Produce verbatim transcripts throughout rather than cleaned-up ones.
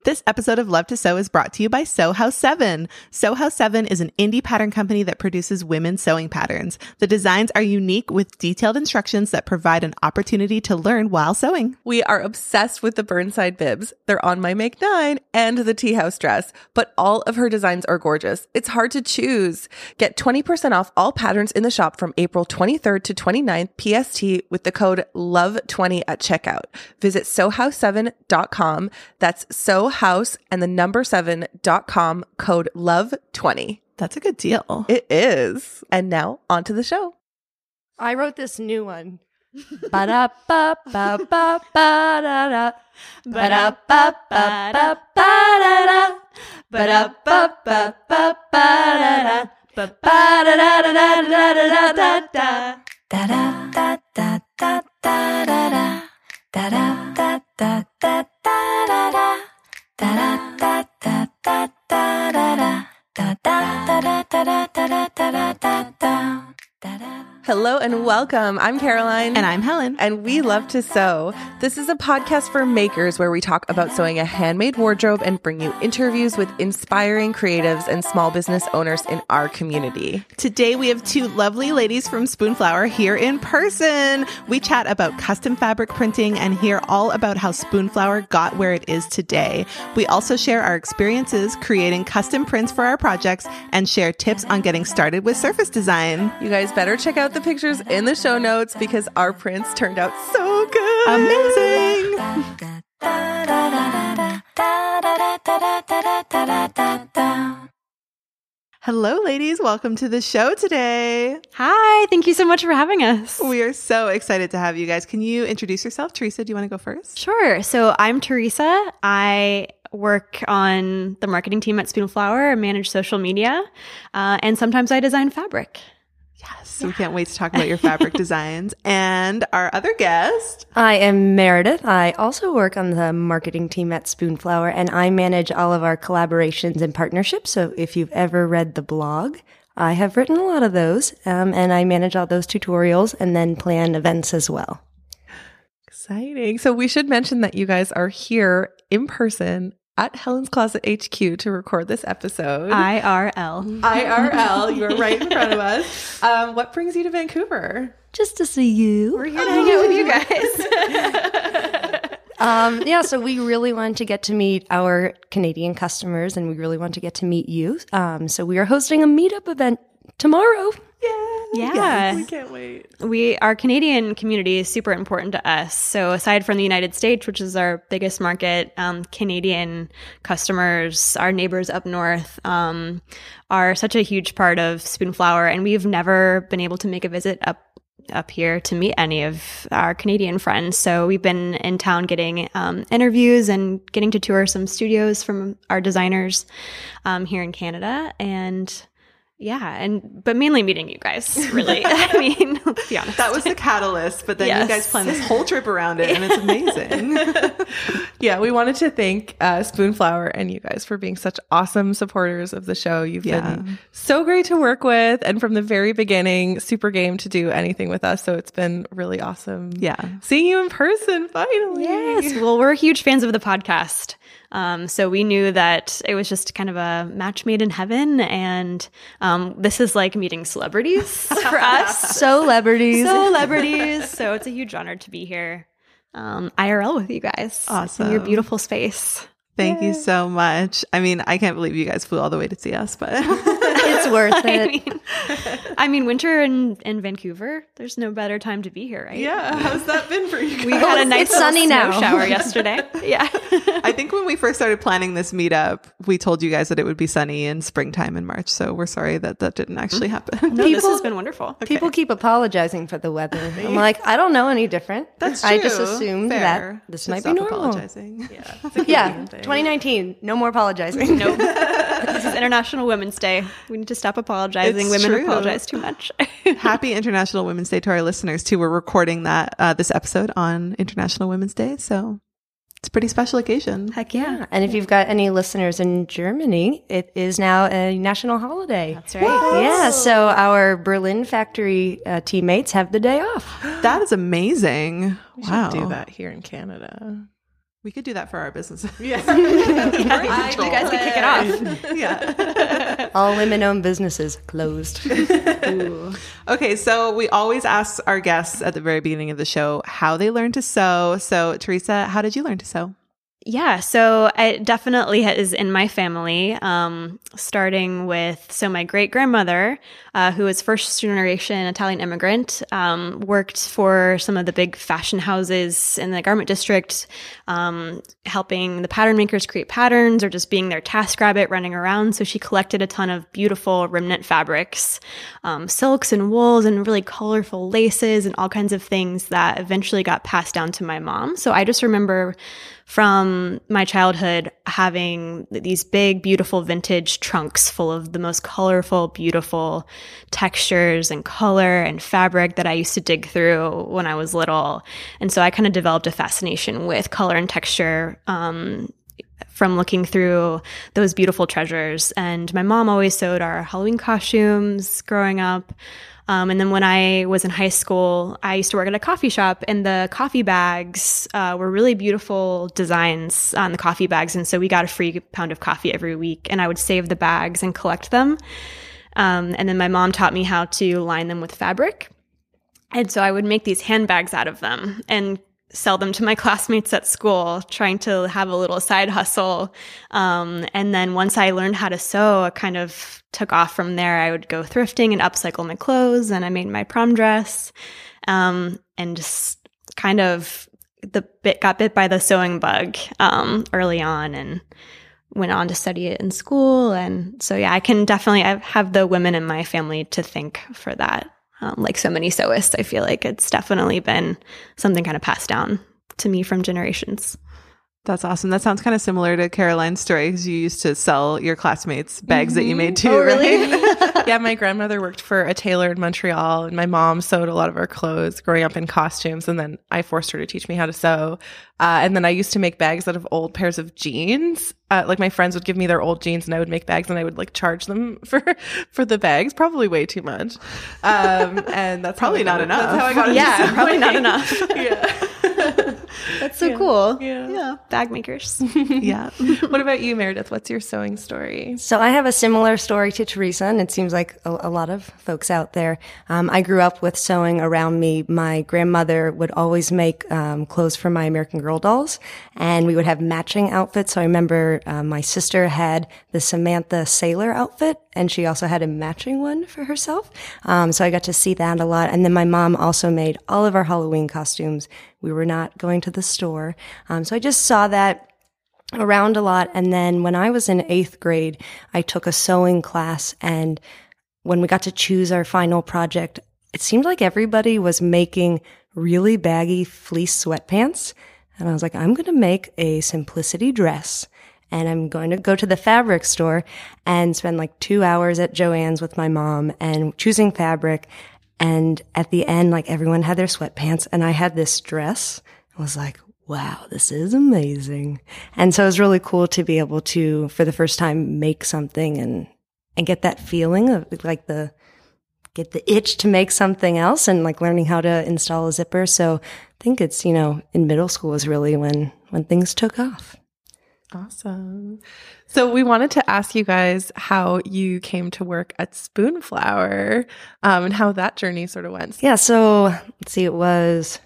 This episode of Love to Sew is brought to you by Sew House seven. Sew House seven is an indie pattern company that produces women's sewing patterns. The designs are unique with detailed instructions that provide an opportunity to learn while sewing. We are obsessed with the Burnside bibs. They're on my Make Nine and the tea house dress, but all of her designs are gorgeous. It's hard to choose. Get twenty percent off all patterns in the shop from April twenty-third to twenty-ninth P S T with the code love twenty at checkout. Visit sew house seven dot com. That's Sew House and the number seven dot com, code love twenty. That's a good deal. It is. And now on to the show. I wrote this new one. Ba-da-ba-ba-ba-ba-da-da. Ba-da-ba-ba-ba-ba-da-da. Ba-da-ba-ba-ba-ba-da-da. Ba-da-da-da-da-da-da-da-da. Da-da-da-da-da-da-da. Da-da-da-da-da-da-da-da. Da-da-da-da-da-da-da-da. Da-da-da-da-da-da-da-da-da. Hello and welcome. I'm Caroline. And I'm Helen. And we love to sew. This is a podcast for makers where we talk about sewing a handmade wardrobe and bring you interviews with inspiring creatives and small business owners in our community. Today we have two lovely ladies from Spoonflower here in person. We chat about custom fabric printing and hear all about how Spoonflower got where it is today. We also share our experiences creating custom prints for our projects and share tips on getting started with surface design. You guys better check out the pictures in the show notes because our prints turned out so good. Amazing. Hello, ladies. Welcome to the show today. Hi. Thank you so much for having us. We are so excited to have you guys. Can you introduce yourself? Teresa, do you want to go first? Sure. So I'm Teresa. I work on the marketing team at Spoonflower and manage social media. Uh, and sometimes I design fabric. Yes, yeah. We can't wait to talk about your fabric designs. And our other guest. I am Meredith. I also work on the marketing team at Spoonflower, and I manage all of our collaborations and partnerships. So if you've ever read the blog, I have written a lot of those, um, and I manage all those tutorials and then plan events as well. Exciting. So we should mention that you guys are here in person at Helen's Closet H Q to record this episode. I R L. I R L. You're right in front of us. Um, what brings you to Vancouver? Just to see you. We're here to hang out with you guys. um, yeah, so we really want to get to meet our Canadian customers, and we really want to get to meet you. Um, so we are hosting a meetup event tomorrow. Yeah. Yeah. Yes, we can't wait. We, our Canadian community is super important to us. So aside from the United States, which is our biggest market, um, Canadian customers, our neighbors up north, um, are such a huge part of Spoonflower. And we've never been able to make a visit up up here to meet any of our Canadian friends. So we've been in town getting um, interviews and getting to tour some studios from our designers um, here in Canada. And yeah, and but mainly meeting you guys, really. I mean, let's be honest. That was the catalyst, but then Yes. you guys planned this whole trip around it, and it's amazing. Yeah, we wanted to thank uh, Spoonflower and you guys for being such awesome supporters of the show. You've Yeah. been so great to work with, and from the very beginning, super game to do anything with us. So it's been really awesome. Yeah. Seeing you in person, finally. Yes. Well, we're huge fans of the podcast. Um, so we knew that it was just kind of a match made in heaven. And um, this is like meeting celebrities for us. Celebrities. Celebrities. So it's a huge honor to be here um, I R L with you guys. Awesome. In your beautiful space. Thank you so much. I mean, I can't believe you guys flew all the way to see us, but It's worth I it. mean, I mean, winter in, in Vancouver, there's no better time to be here, right? Yeah. How's that been for you guys? We had a nice It's sunny little now. snow shower yesterday. Yeah. I think when we first started planning this meetup, we told you guys that it would be sunny in springtime in March. So we're sorry that that didn't actually happen. No, this People- has been wonderful. People keep apologizing for the weather. I'm like, I don't know any different. That's true. I just assumed Fair. that this Should might be stop normal. apologizing. Yeah. It's a Yeah, Canadian thing. twenty nineteen. No more apologizing. Nope. This is International Women's Day. We need to stop apologizing. It's Women true. apologize too much. Happy International Women's Day to our listeners too. We're recording that uh, this episode on International Women's Day, so it's a pretty special occasion. Heck yeah. And if you've got any listeners in Germany, it is now a national holiday. That's right. Yeah, so our Berlin factory uh, teammates have the day off. That is amazing. We Wow. should do that here in Canada. We could do that for our businesses. Yeah. yeah. You guys could kick it off. Yeah. All women-owned businesses closed. Okay, so we always ask our guests at the very beginning of the show how they learned to sew. So, Teresa, how did you learn to sew? Yeah, so it definitely is in my family, um, starting with, so my great-grandmother, uh, who was first-generation Italian immigrant, um, worked for some of the big fashion houses in the garment district, um, helping the pattern makers create patterns or just being their task rabbit running around. So she collected a ton of beautiful remnant fabrics, um, silks and wools and really colorful laces and all kinds of things that eventually got passed down to my mom. So I just remember from my childhood having these big, beautiful vintage trunks full of the most colorful, beautiful textures and color and fabric that I used to dig through when I was little. And so I kind of developed a fascination with color and texture um, from looking through those beautiful treasures. And my mom always sewed our Halloween costumes growing up. Um, and then when I was in high school, I used to work at a coffee shop, and the coffee bags uh, were really beautiful designs on the coffee bags. And so we got a free pound of coffee every week, and I would save the bags and collect them. Um, and then my mom taught me how to line them with fabric. And so I would make these handbags out of them and sell them to my classmates at school, trying to have a little side hustle. Um, and then once I learned how to sew, I kind of took off from there. I would go thrifting and upcycle my clothes, and I made my prom dress, um, and just kind of the bit got bit by the sewing bug um, early on, and went on to study it in school. And so, yeah, I can definitely I have the women in my family to thank for that. Um, like so many sewists, I feel like it's definitely been something kind of passed down to me from generations. That's awesome. That sounds kind of similar to Caroline's story, because you used to sell your classmates bags mm-hmm. that you made too, oh, really? right? Yeah, my grandmother worked for a tailor in Montreal, and my mom sewed a lot of our clothes growing up in costumes, and then I forced her to teach me how to sew. Uh, and then I used to make bags out of old pairs of jeans. Uh, like my friends would give me their old jeans, and I would make bags, and I would like charge them for for the bags. Probably way too much. Um, and that's probably not got, enough. That's how I got yeah, into probably not enough. Yeah. That's so yeah. cool. Yeah. yeah. Bag makers. Yeah. What about you, Meredith? What's your sewing story? So I have a similar story to Teresa, and it seems like a, a lot of folks out there. Um, I grew up with sewing around me. My grandmother would always make um, clothes for my American Girl dolls, and we would have matching outfits. So I remember uh, my sister had the Samantha Sailor outfit, and she also had a matching one for herself. Um, so I got to see that a lot. And then my mom also made all of our Halloween costumes. We were not going to the store. Um, so I just saw that around a lot. And then when I was in eighth grade, I took a sewing class. And when we got to choose our final project, it seemed like everybody was making really baggy fleece sweatpants. And I was like, I'm going to make a simplicity dress. And I'm going to go to the fabric store and spend like two hours at Joann's with my mom and choosing fabric. And at the end, like everyone had their sweatpants and I had this dress. I was like, wow, this is amazing. And so it was really cool to be able to, for the first time, make something and, and get that feeling of like the, get the itch to make something else and like learning how to install a zipper. So I think it's, you know, in middle school is really when, when things took off. Awesome. So we wanted to ask you guys how you came to work at Spoonflower um, and how that journey sort of went. Yeah. So let's see, it was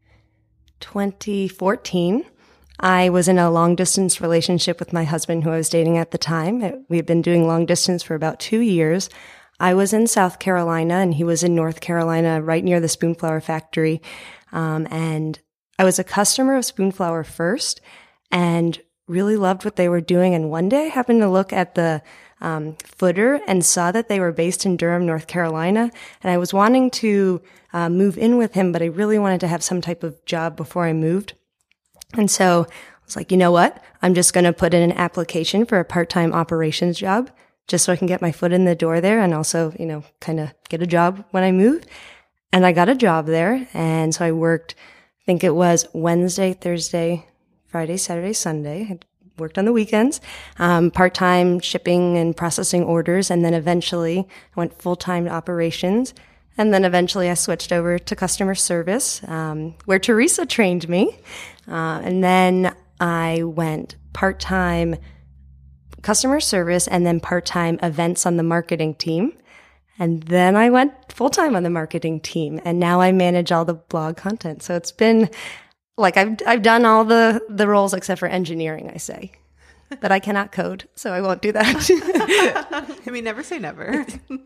twenty fourteen. I was in a long distance relationship with my husband who I was dating at the time. We had been doing long distance for about two years. I was in South Carolina and he was in North Carolina, right near the Spoonflower factory. Um, and I was a customer of Spoonflower first and really loved what they were doing. And one day I happened to look at the um, footer and saw that they were based in Durham, North Carolina. And I was wanting to uh, move in with him, but I really wanted to have some type of job before I moved. And so I was like, you know what? I'm just going to put in an application for a part-time operations job just so I can get my foot in the door there and also, you know, kind of get a job when I move. And I got a job there. And so I worked, I think it was Wednesday, Thursday, Friday, Saturday, Sunday. I worked on the weekends, um, part-time shipping and processing orders. And then eventually I went full-time to operations. And then eventually I switched over to customer service, um, where Teresa trained me. Uh, and then I went part-time customer service and then part-time events on the marketing team. And then I went full-time on the marketing team, and now I manage all the blog content. So it's been like I've I've done all the, the roles except for engineering, I say. But I cannot code, so I won't do that. I mean, never say never.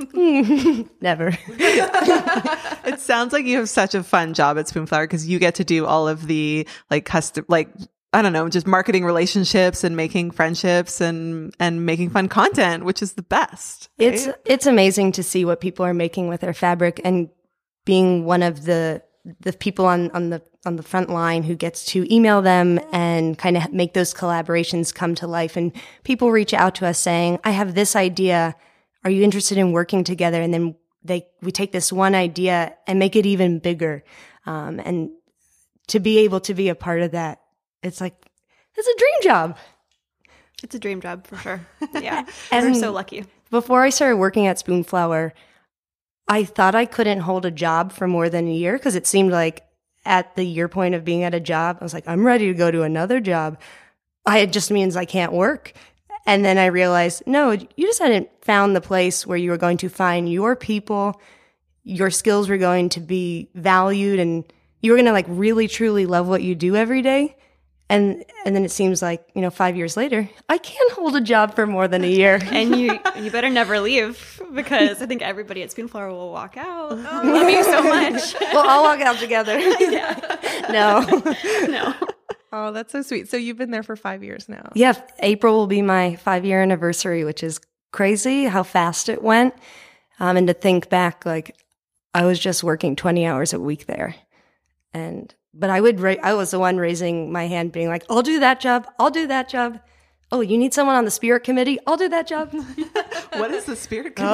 Never. It sounds like you have such a fun job at Spoonflower because you get to do all of the like custom, like, I don't know, just marketing relationships and making friendships and, and making fun content, which is the best. Right? It's, it's amazing to see what people are making with their fabric, and being one of the, the people on, on the, on the front line who gets to email them and kind of make those collaborations come to life. And people reach out to us saying, I have this idea. Are you interested in working together? And then they, we take this one idea and make it even bigger. Um, and to be able to be a part of that, it's like, it's a dream job. It's a dream job for sure. Yeah. And we're so lucky. Before I started working at Spoonflower, I thought I couldn't hold a job for more than a year because it seemed like at the year point of being at a job, I was like, I'm ready to go to another job. I, it just means I can't work. And then I realized, no, you just hadn't found the place where you were going to find your people, your skills were going to be valued, and you were going to like really, truly love what you do every day. And and then it seems like, you know, five years later, I can't hold a job for more than a year. And you you better never leave, because I think everybody at Spoonflower will walk out. Oh, we love you so much. We'll all walk out together. Yeah. No. No. Oh, that's so sweet. So you've been there for five years now. Yeah, April will be my five-year anniversary, which is crazy how fast it went. Um, and to think back, like, I was just working twenty hours a week there. And But I would, ra- I was the one raising my hand being like, I'll do that job. I'll do that job. Oh, you need someone on the spirit committee? I'll do that job. What is the spirit committee?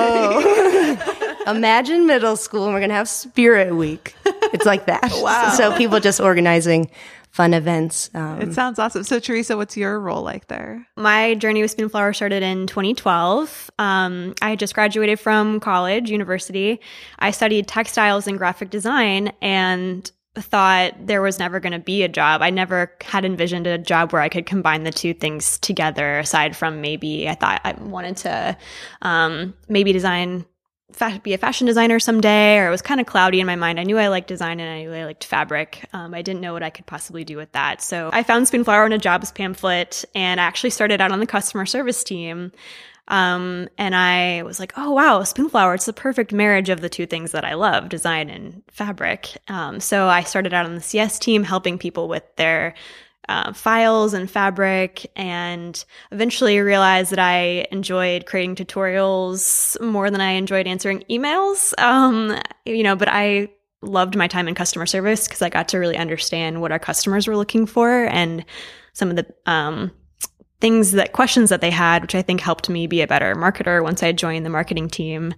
Oh. Imagine middle school and we're going to have spirit week. It's like that. Wow. So people just organizing fun events. Um, It sounds awesome. So Teresa, what's your role like there? My journey with Spoonflower started in twenty twelve. Um, I had just graduated from college, university. I studied textiles and graphic design, and thought there was never going to be a job. I never had envisioned a job where I could combine the two things together, aside from maybe I thought I wanted to um, maybe design, fa- be a fashion designer someday, or it was kind of cloudy in my mind. I knew I liked design and I knew I liked fabric. Um, I didn't know what I could possibly do with that. So I found Spoonflower in a jobs pamphlet, and I actually started out on the customer service team. Um, and I was like, oh, wow, Spoonflower, it's the perfect marriage of the two things that I love, design and fabric. Um, so I started out on the C S team, helping people with their uh, files and fabric, and eventually realized that I enjoyed creating tutorials more than I enjoyed answering emails. Um, you know, but I loved my time in customer service because I got to really understand what our customers were looking for and some of the um things that questions that they had, which I think helped me be a better marketer once I joined the marketing team.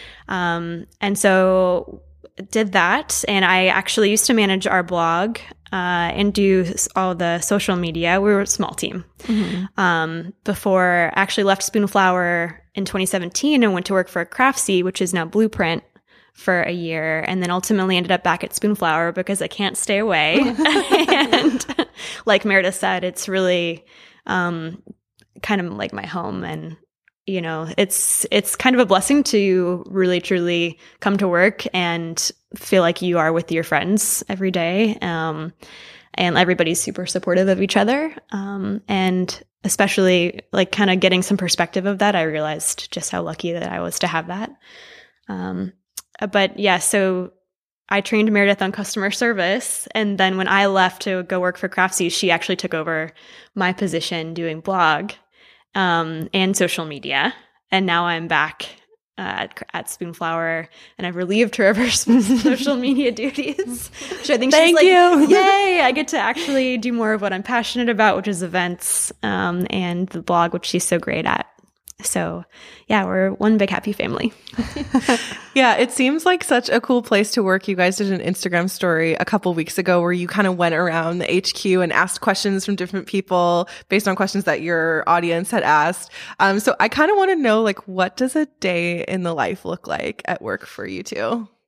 Um, and so did that. And I actually used to manage our blog uh, and do all the social media. We were a small team. Mm-hmm. Um, before I actually left Spoonflower in twenty seventeen and went to work for Craftsy, which is now Blueprint, for a year, and then ultimately ended up back at Spoonflower because I can't stay away. And like Meredith said, it's really um, kind of like my home. And, you know, it's, it's kind of a blessing to really, truly come to work and feel like you are with your friends every day. Um, and everybody's super supportive of each other. Um, and especially like kind of getting some perspective of that, I realized just how lucky that I was to have that. Um, but yeah, so I trained Meredith on customer service, and then when I left to go work for Craftsy, she actually took over my position doing blog um, and social media. And now I'm back uh, at, at Spoonflower, and I've relieved her of her social media duties, which I think Thank she's like, you. yay, I get to actually do more of what I'm passionate about, which is events um, and the blog, which she's so great at. So yeah, we're one big happy family. Yeah, it seems like such a cool place to work. You guys did an Instagram story a couple weeks ago where you kind of went around the H Q and asked questions from different people based on questions that your audience had asked. Um, so I kind of want to know, like, what does a day in the life look like at work for you two?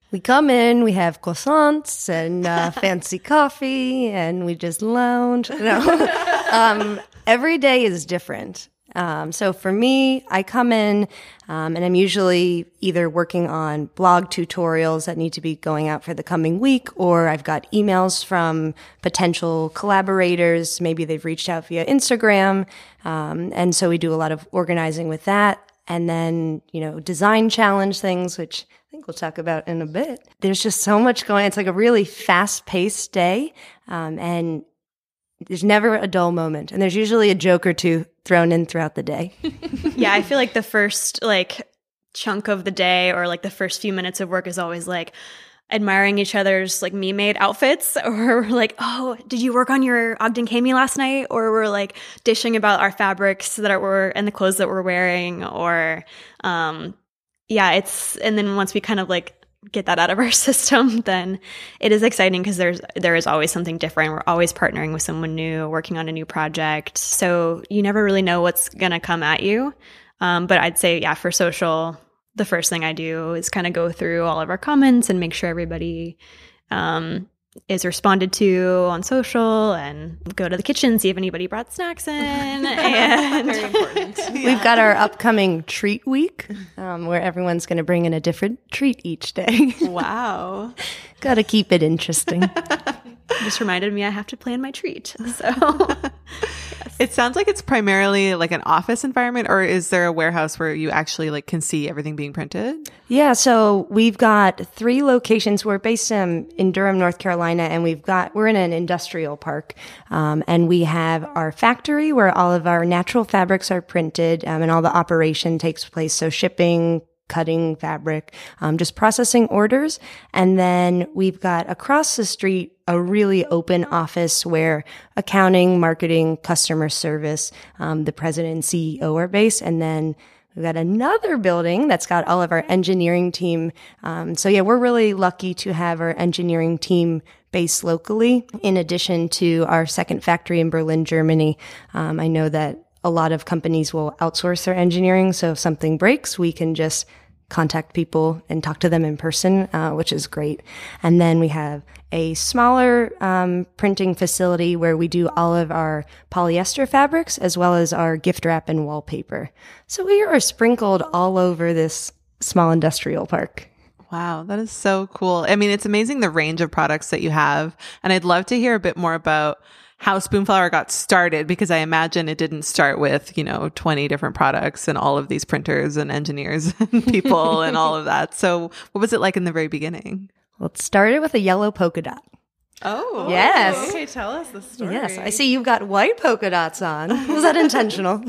We come in, we have croissants and uh, fancy coffee, and we just lounge. No. um, every day is different. Um, so for me, I come in um, and I'm usually either working on blog tutorials that need to be going out for the coming week, or I've got emails from potential collaborators. Maybe they've reached out via Instagram. Um, and so we do a lot of organizing with that. And then, you know, design challenge things, which I think we'll talk about in a bit. There's just so much going on. It's like a really fast-paced day. Um, and there's never a dull moment. And there's usually a joke or two thrown in throughout the day. Yeah, I feel like the first like chunk of the day or like the first few minutes of work is always like admiring each other's like me-made outfits, or we're like, oh, did you work on your Ogden Cami last night? Or we're like dishing about our fabrics that are were and the clothes that we're wearing, or um yeah, it's and then once we kind of like get that out of our system, then it is exciting because there's there is always something different. We're always partnering with someone new, working on a new project. So you never really know what's gonna come at you. Um, but I'd say, yeah, for social, the first thing I do is kind of go through all of our comments and make sure everybody um, is responded to on social, and go to the kitchen, see if anybody brought snacks in. And Very important. Yeah. We've got our upcoming treat week, um, where everyone's going to bring in a different treat each day. Wow. Got to keep it interesting. just reminded me I have to plan my treat. So It sounds like it's primarily like an office environment, or is there a warehouse where you actually like can see everything being printed? Yeah, so we've got three locations. We're based um, in Durham, North Carolina, and we've got we're in an industrial park, um, and we have our factory where all of our natural fabrics are printed, um, and all the operation takes place. So shipping, cutting fabric, um, just processing orders. And then we've got across the street a really open office where accounting, marketing, customer service, um, the president and C E O are based. And then we've got another building that's got all of our engineering team. Um, so yeah, we're really lucky to have our engineering team based locally, in addition to our second factory in Berlin, Germany. Um, I know that a lot of companies will outsource their engineering. So if something breaks, we can just contact people and talk to them in person, uh, which is great. And then we have a smaller um, printing facility where we do all of our polyester fabrics as well as our gift wrap and wallpaper. So we are sprinkled all over this small industrial park. Wow, that is so cool. I mean, it's amazing the range of products that you have. And I'd love to hear a bit more about how Spoonflower got started, because I imagine it didn't start with, you know, twenty different products and all of these printers and engineers and people and all of that. So what was it like in the very beginning? Well, it started with a yellow polka dot. Oh, Yes. Okay, tell us the story. Yes, I see you've got white polka dots on. Was that intentional?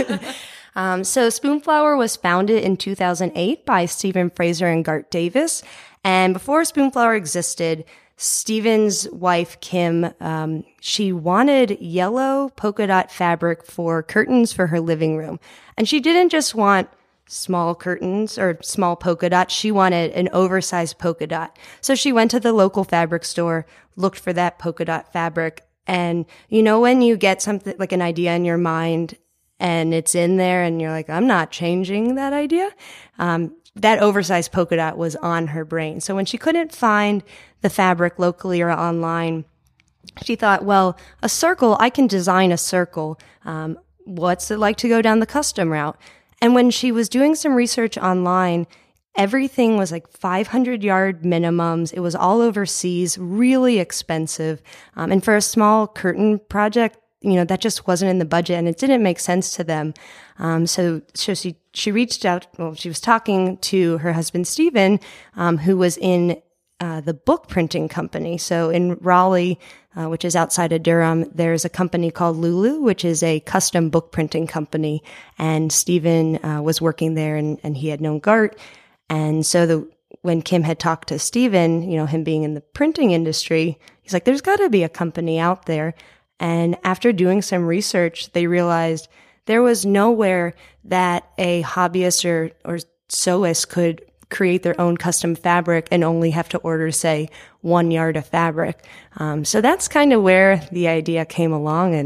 um, so Spoonflower was founded in two thousand eight by Stephen Fraser and Gart Davis. And before Spoonflower existed, Stephen's wife, Kim, um, she wanted yellow polka dot fabric for curtains for her living room. And she didn't just want small curtains or small polka dots. She wanted an oversized polka dot. So she went to the local fabric store, looked for that polka dot fabric. And you know, when you get something like an idea in your mind and it's in there and you're like, I'm not changing that idea. Um, that oversized polka dot was on her brain. So when she couldn't find the fabric locally or online, she thought, well, a circle, I can design a circle. Um, what's it like to go down the custom route? And when she was doing some research online, everything was like five hundred yard minimums. It was all overseas, really expensive. Um, and for a small curtain project, you know, that just wasn't in the budget and it didn't make sense to them. Um, so, so she, she reached out, well, she was talking to her husband, Stephen, um, who was in Uh, the book printing company. So in Raleigh, uh, which is outside of Durham, there's a company called Lulu, which is a custom book printing company. And Stephen uh, was working there, and, and he had known Gart. And so the when Kim had talked to Stephen, you know, him being in the printing industry, he's like, there's got to be a company out there. And after doing some research, they realized there was nowhere that a hobbyist or, or sewist could create their own custom fabric and only have to order, say, one yard of fabric. Um, so that's kind of where the idea came along, and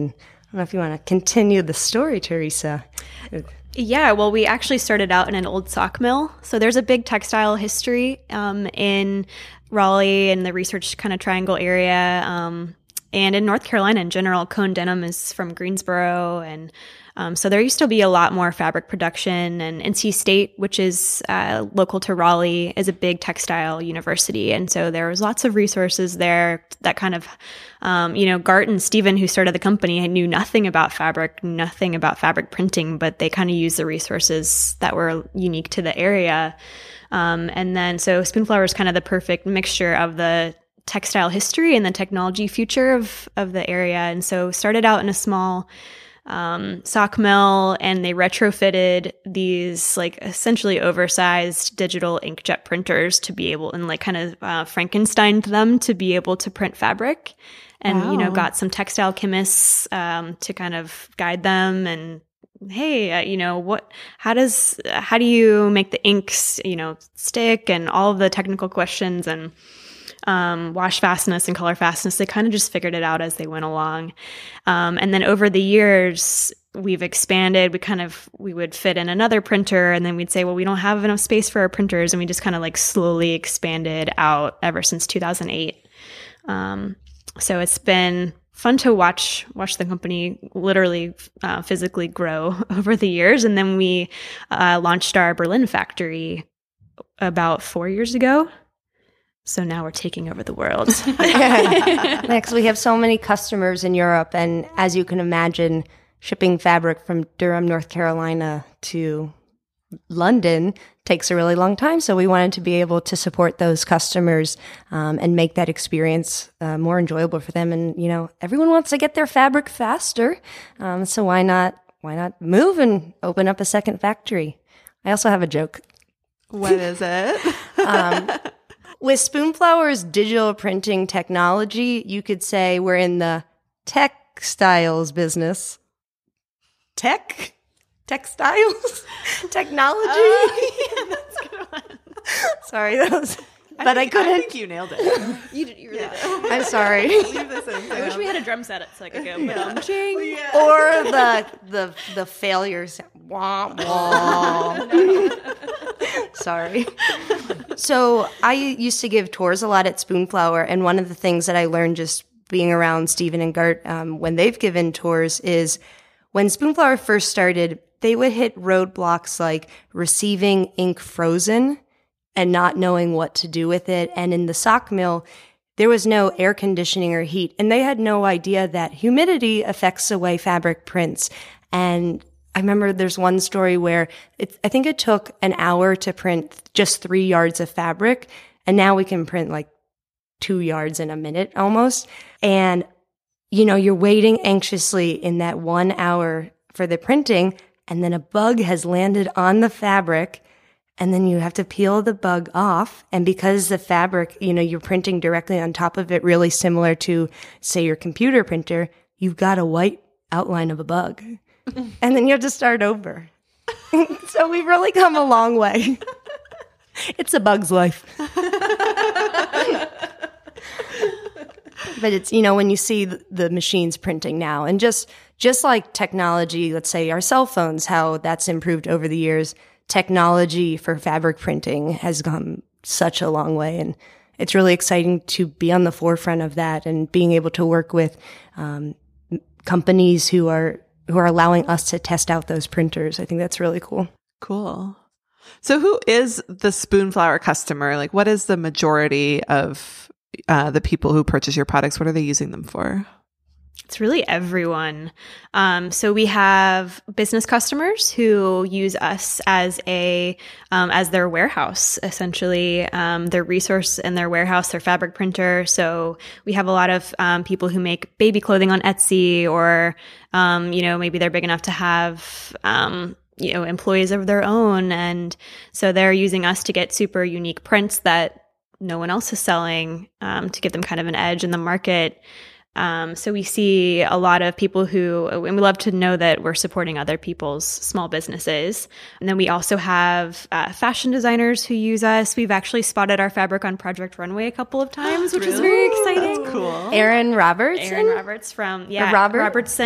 don't know if you want to continue the story, Teresa. Yeah, well, we actually started out in an old sock mill. So there's a big textile history um, in Raleigh and the Research kind of Triangle area. Um, and in North Carolina in general, Cone Denim is from Greensboro. And um, so there used to be a lot more fabric production. And N C State, which is uh, local to Raleigh, is a big textile university. And so there was lots of resources there that kind of, um, you know, Gart and Stephen, who started the company, knew nothing about fabric, nothing about fabric printing, but they kind of used the resources that were unique to the area. Um, and then so Spoonflower is kind of the perfect mixture of the textile history and the technology future of, of the area. And so started out in a small um, sock mill, and they retrofitted these like essentially oversized digital inkjet printers to be able, and like kind of uh, Frankensteined them to be able to print fabric. And, wow. you know, got some textile chemists um, to kind of guide them and, hey, uh, you know, what, how does, how do you make the inks, you know, stick, and all of the technical questions and um, wash fastness and color fastness. They kind of just figured it out as they went along. Um, and then over the years, we've expanded. We kind of, we would fit in another printer, and then we'd say, well, we don't have enough space for our printers. And we just kind of like slowly expanded out ever since two thousand eight. Um, so it's been fun to watch watch the company literally uh, physically grow over the years. And then we uh, launched our Berlin factory about four years ago. So now we're taking over the world. Next, we have so many customers in Europe. And as you can imagine, shipping fabric from Durham, North Carolina to London takes a really long time. So we wanted to be able to support those customers um, and make that experience uh, more enjoyable for them. And, you know, everyone wants to get their fabric faster. Um, so why not, why not move and open up a second factory? I also have a joke. What is it? um, with Spoonflower's digital printing technology, you could say we're in the textiles business. Tech? Textiles? Technology? Uh, yeah, that's a good one. Sorry, that was... I But think, I couldn't... I think you nailed it. You, did, you really Yeah. did. I'm sorry. Leave this in. I wish we had a drum set so I could go. But Yeah. um, ching. Well, yeah. Or the the the failures. Wah, wah. Sorry. So I used to give tours a lot at Spoonflower, and one of the things that I learned just being around Stephen and Gart um, when they've given tours is when Spoonflower first started, they would hit roadblocks like receiving ink frozen and not knowing what to do with it. And in the sock mill, there was no air conditioning or heat, and they had no idea that humidity affects the way fabric prints. And I remember there's one story where it, I think it took an hour to print just three yards of fabric, and now we can print like two yards in a minute almost. And, you know, you're waiting anxiously in that one hour for the printing, and then a bug has landed on the fabric, and then you have to peel the bug off. And because the fabric, you know, you're printing directly on top of it, really similar to, say, your computer printer, you've got a white outline of a bug. And then you have to start over. So we've really come a long way. It's a bug's life. But it's, you know, when you see the, the machines printing now, and just just like technology, let's say our cell phones, how that's improved over the years, technology for fabric printing has gone such a long way. And it's really exciting to be on the forefront of that and being able to work with um, companies who are who are allowing us to test out those printers. I think that's really cool. Cool. So who is the Spoonflower customer? Like, what is the majority of uh, the people who purchase your products? What are they using them for? It's really everyone. Um, so we have business customers who use us as a um, as their warehouse, essentially, um, their resource in their warehouse, their fabric printer. So we have a lot of um, people who make baby clothing on Etsy, or um, you know, maybe they're big enough to have um, you know, employees of their own, and so they're using us to get super unique prints that no one else is selling, um, to give them kind of an edge in the market. Um, so we see a lot of people who, and we love to know that we're supporting other people's small businesses. And then we also have uh, fashion designers who use us. We've actually spotted our fabric on Project Runway a couple of times, which Really? is very exciting. That's cool. Aaron Roberts. Aaron Roberts from, yeah, Robert? Robertson.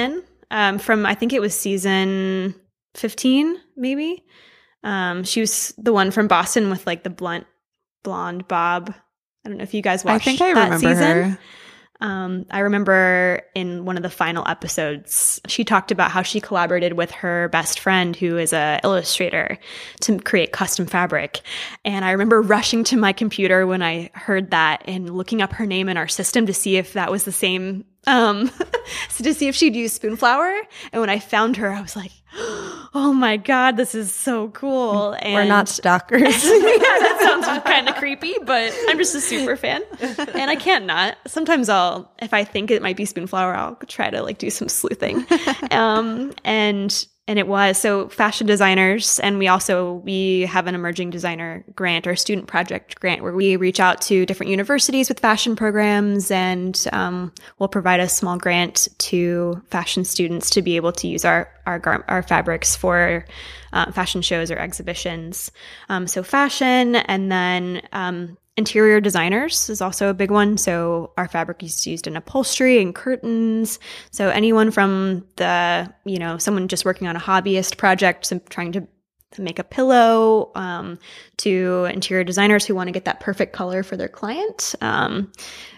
um, from, I think it was season fifteen, maybe. Um, she was the one from Boston with like the blunt blonde bob. I don't know if you guys watched I think I that remember season. her. Um, I remember in one of the final episodes, she talked about how she collaborated with her best friend, who is a illustrator, to create custom fabric. And I remember rushing to my computer when I heard that and looking up her name in our system to see if that was the same, um, so to see if she'd use Spoonflower. And when I found her, I was like, oh my God, this is so cool. And We're not stalkers. yeah, that sounds kind of creepy, but I'm just a super fan. And I can't not. Sometimes I'll, if I think it might be Spoonflower, I'll try to like do some sleuthing. Um, and and it was. So fashion designers, and we also, we have an emerging designer grant or student project grant where we reach out to different universities with fashion programs, and um, we'll provide a small grant to fashion students to be able to use our our, gar- our fabrics for uh, fashion shows or exhibitions. Um, so fashion, and then um, interior designers is also a big one. So our fabric is used in upholstery and curtains. So anyone from the, you know, someone just working on a hobbyist project, so trying to to make a pillow, um, to interior designers who want to get that perfect color for their client. Um,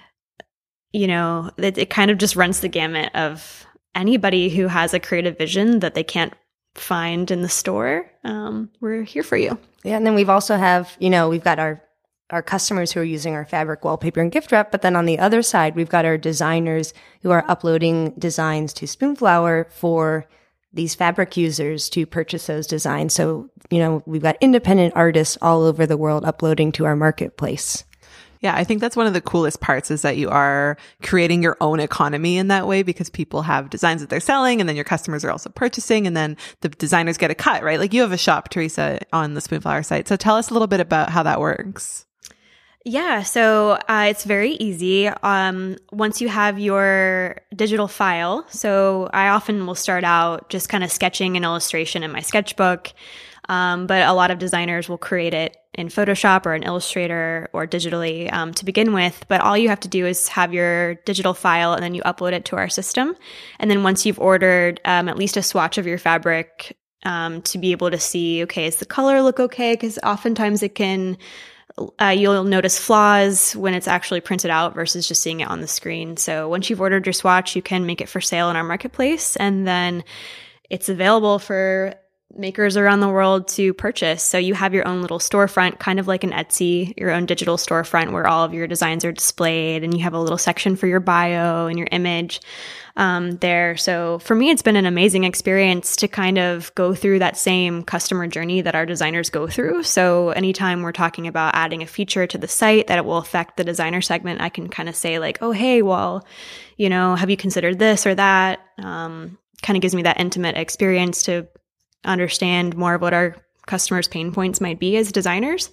you know, it, it kind of just runs the gamut of anybody who has a creative vision that they can't find in the store. Um, we're here for you. Yeah, and then we've also have, you know, we've got our our customers who are using our fabric wallpaper and gift wrap, but then on the other side, we've got our designers who are uploading designs to Spoonflower for these fabric users to purchase those designs. So, you know, we've got independent artists all over the world uploading to our marketplace. Yeah, I think that's one of the coolest parts, is that you are creating your own economy in that way, because people have designs that they're selling, and then your customers are also purchasing, and then the designers get a cut, right? Like you have a shop, Teresa, on the Spoonflower site. So tell us a little bit about how that works. Yeah, so uh, it's very easy. Um, once you have your digital file, so I often will start out just kind of sketching an illustration in my sketchbook, um, but a lot of designers will create it in Photoshop or in Illustrator or digitally um, to begin with. But all you have to do is have your digital file, and then you upload it to our system. And then once you've ordered um, at least a swatch of your fabric, um, to be able to see, okay, does the color look okay? Because oftentimes it can... Uh, you'll notice flaws when it's actually printed out versus just seeing it on the screen. So once you've ordered your swatch, you can make it for sale in our marketplace, and then it's available for makers around the world to purchase. So you have your own little storefront, kind of like an Etsy, your own digital storefront where all of your designs are displayed, and you have a little section for your bio and your image um, there. So for me, it's been an amazing experience to kind of go through that same customer journey that our designers go through. So anytime we're talking about adding a feature to the site that it will affect the designer segment, I can kind of say like, oh, hey, well, you know, have you considered this or that? Um, kind of gives me that intimate experience to understand more of what our customers' pain points might be as designers.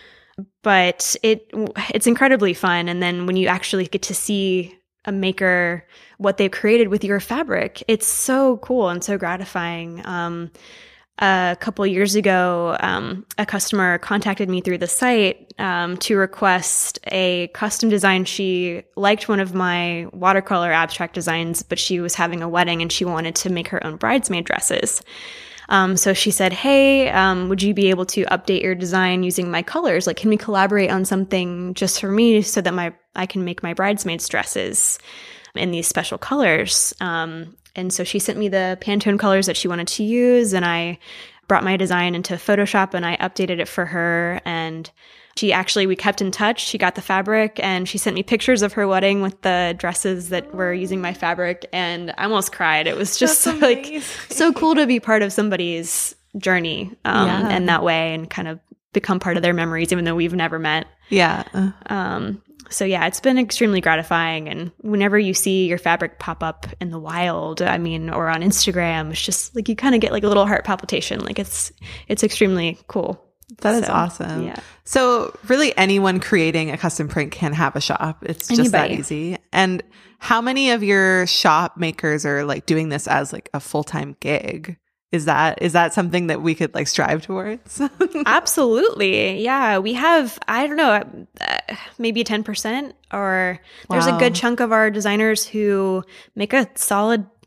But it it's incredibly fun. And then when you actually get to see a maker, what they've created with your fabric, it's so cool and so gratifying. Um, a couple years ago, um, a customer contacted me through the site um, to request a custom design. She liked one of my watercolor abstract designs, but she was having a wedding and she wanted to make her own bridesmaid dresses. Um, so she said, hey, um, would you be able to update your design using my colors? Like, can we collaborate on something just for me so that my I can make my bridesmaids dresses in these special colors? Um, and so she sent me the Pantone colors that she wanted to use, and I brought my design into Photoshop and I updated it for her. And she actually, we kept in touch. She got the fabric and she sent me pictures of her wedding with the dresses that were using my fabric. And I almost cried. It was just like so cool to be part of somebody's journey um, yeah. in that way and kind of become part of their memories, even though we've never met. Yeah. Um, so yeah, it's been extremely gratifying. And whenever you see your fabric pop up in the wild, I mean, or on Instagram, it's just like you kind of get like a little heart palpitation. Like it's, it's extremely cool. That is so, awesome. Yeah. So really anyone creating a custom print can have a shop. It's just that Anybody. easy. And how many of your shop makers are like doing this as like a full-time gig? Is that, is that something that we could like strive towards? Absolutely. Yeah. We have, I don't know, uh, maybe ten percent or there's Wow. a good chunk of our designers who make a solid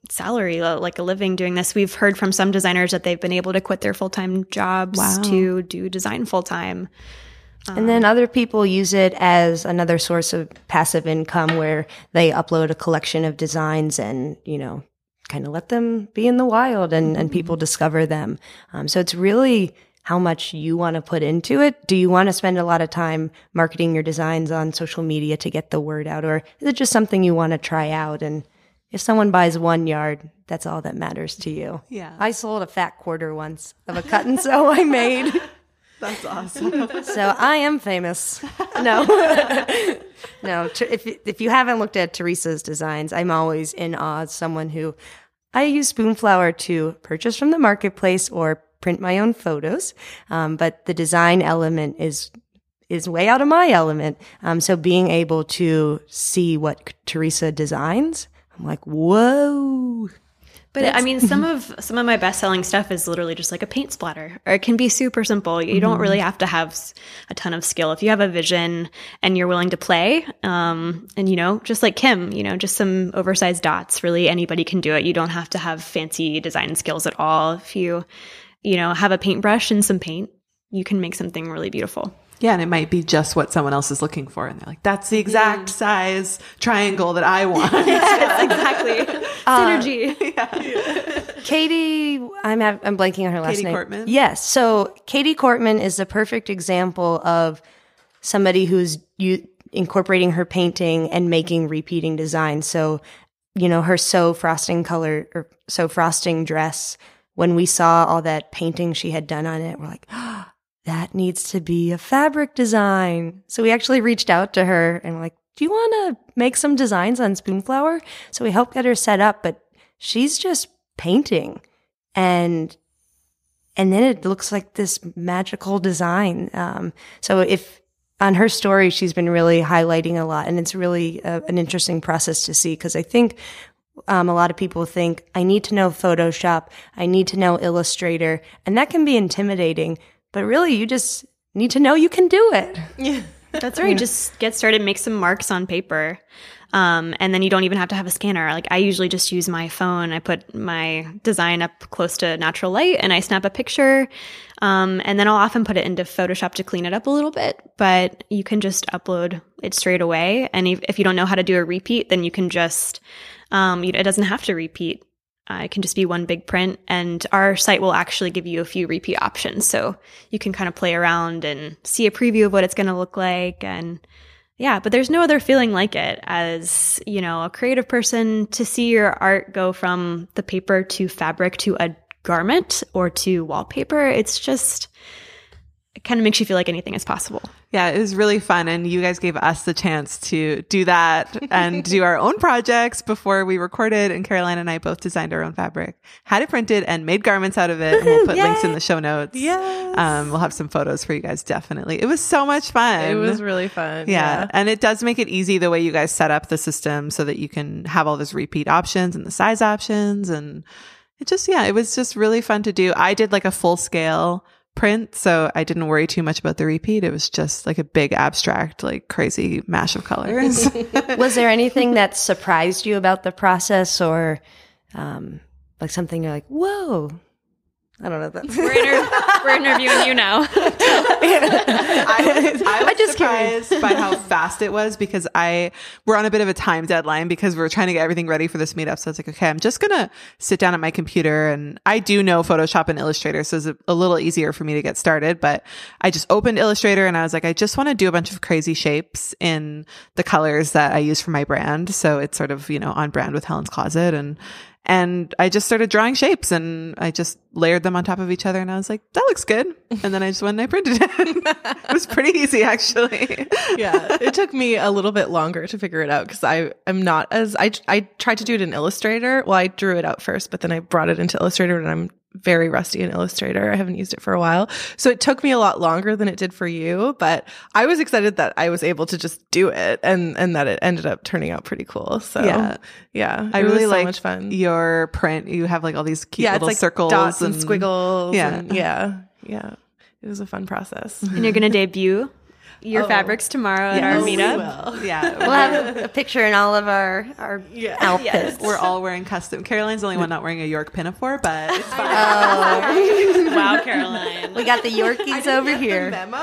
salary, like a living doing this. We've heard from some designers that they've been able to quit their full-time jobs Wow. to do design full-time. And then other people use it as another source of passive income where they upload a collection of designs and, you know, kind of let them be in the wild and, mm-hmm. and people discover them. Um, so it's really how much you want to put into it. Do you want to spend a lot of time marketing your designs on social media to get the word out? Or is it just something you want to try out? And if someone buys one yard, that's all that matters to you. Yeah. I sold a fat quarter once of a cut and sew I made. That's awesome. So I am famous. No, no. If if you haven't looked at Teresa's designs, I'm always in awe of someone who I use Spoonflower to purchase from the marketplace or print my own photos. Um, but the design element is is way out of my element. Um, so being able to see what Teresa designs, I'm like, whoa. But That's- I mean, some of some of my best-selling stuff is literally just like a paint splatter, or it can be super simple. You mm-hmm. don't really have to have a ton of skill. If you have a vision and you're willing to play, um, and, you know, just like Kim, you know, just some oversized dots, really anybody can do it. You don't have to have fancy design skills at all. If you, you know, have a paintbrush and some paint, you can make something really beautiful. Yeah, and it might be just what someone else is looking for. And they're like, that's the exact mm. size triangle that I want. Yes, exactly. Synergy. Uh, yeah. Katie, I'm have, I'm blanking on her last Katie name. Katie Cortman? Yes. So Katie Cortman is the perfect example of somebody who's you, incorporating her painting and making repeating designs. So, you know, her So Frosting color or So Frosting dress, when we saw all that painting she had done on it, we're like, oh, that needs to be a fabric design. So we actually reached out to her and we're like, do you want to make some designs on Spoonflower? So we helped get her set up, but she's just painting. And and then it looks like this magical design. Um, so if on her story, she's been really highlighting a lot. And it's really a, an interesting process to see because I think um, a lot of people think, I need to know Photoshop. I need to know Illustrator. And that can be intimidating. But really, you just need to know you can do it. Yeah, that's right. Just get started, make some marks on paper. Um, and then you don't even have to have a scanner. Like I usually just use my phone. I put my design up close to natural light and I snap a picture. Um, and then I'll often put it into Photoshop to clean it up a little bit. But you can just upload it straight away. And if, if you don't know how to do a repeat, then you can just, um, you, it doesn't have to repeat. Uh, it can just be one big print, and our site will actually give you a few repeat options. So you can kind of play around and see a preview of what it's going to look like. And yeah, but there's no other feeling like it as, you know, a creative person to see your art go from the paper to fabric to a garment or to wallpaper. It's just, it kind of makes you feel like anything is possible. Yeah, it was really fun. And you guys gave us the chance to do that and do our own projects before we recorded. And Caroline and I both designed our own fabric, had it printed and made garments out of it. And we'll put links in the show notes. Yes. Um, we'll have some photos for you guys. Definitely. It was so much fun. It was really fun. Yeah. yeah. And it does make it easy the way you guys set up the system so that you can have all those repeat options and the size options. And it just, yeah, it was just really fun to do. I did like a full scale print, so I didn't worry too much about the repeat. It was just like a big abstract, like crazy mash of colors. Was there anything that surprised you about the process, or um, like something you're like, whoa? I don't know. That's we're, inter- we're interviewing you now. I was, I was I just surprised by how fast it was because I we're on a bit of a time deadline because we're trying to get everything ready for this meetup. So I was like, okay, I'm just gonna sit down at my computer, and I do know Photoshop and Illustrator, so it's a, a little easier for me to get started. But I just opened Illustrator and I was like, I just want to do a bunch of crazy shapes in the colors that I use for my brand. So it's sort of, you know, on brand with Helen's Closet. And And I just started drawing shapes and I just layered them on top of each other. And I was like, that looks good. And then I just went and I printed it. It was pretty easy, actually. Yeah. It took me a little bit longer to figure it out because I am not as, I, I tried to do it in Illustrator. Well, I drew it out first, but then I brought it into Illustrator and I'm very rusty in Illustrator. I haven't used it for a while. So it took me a lot longer than it did for you, but I was excited that I was able to just do it and, and that it ended up turning out pretty cool. So yeah, yeah I really so like much fun. Your print. You have like all these cute yeah, little it's like circles dots and, and squiggles. Yeah. And yeah. Yeah. It was a fun process. And you're going to debut? your Oh. fabrics tomorrow at Yes, our we meetup. will. Yeah. We'll have a, a picture in all of our, our Yeah. outfits. We're all wearing custom. Caroline's the only one not wearing a York pinafore, but it's fine. Wow, Caroline. We got the Yorkies over here. Memo.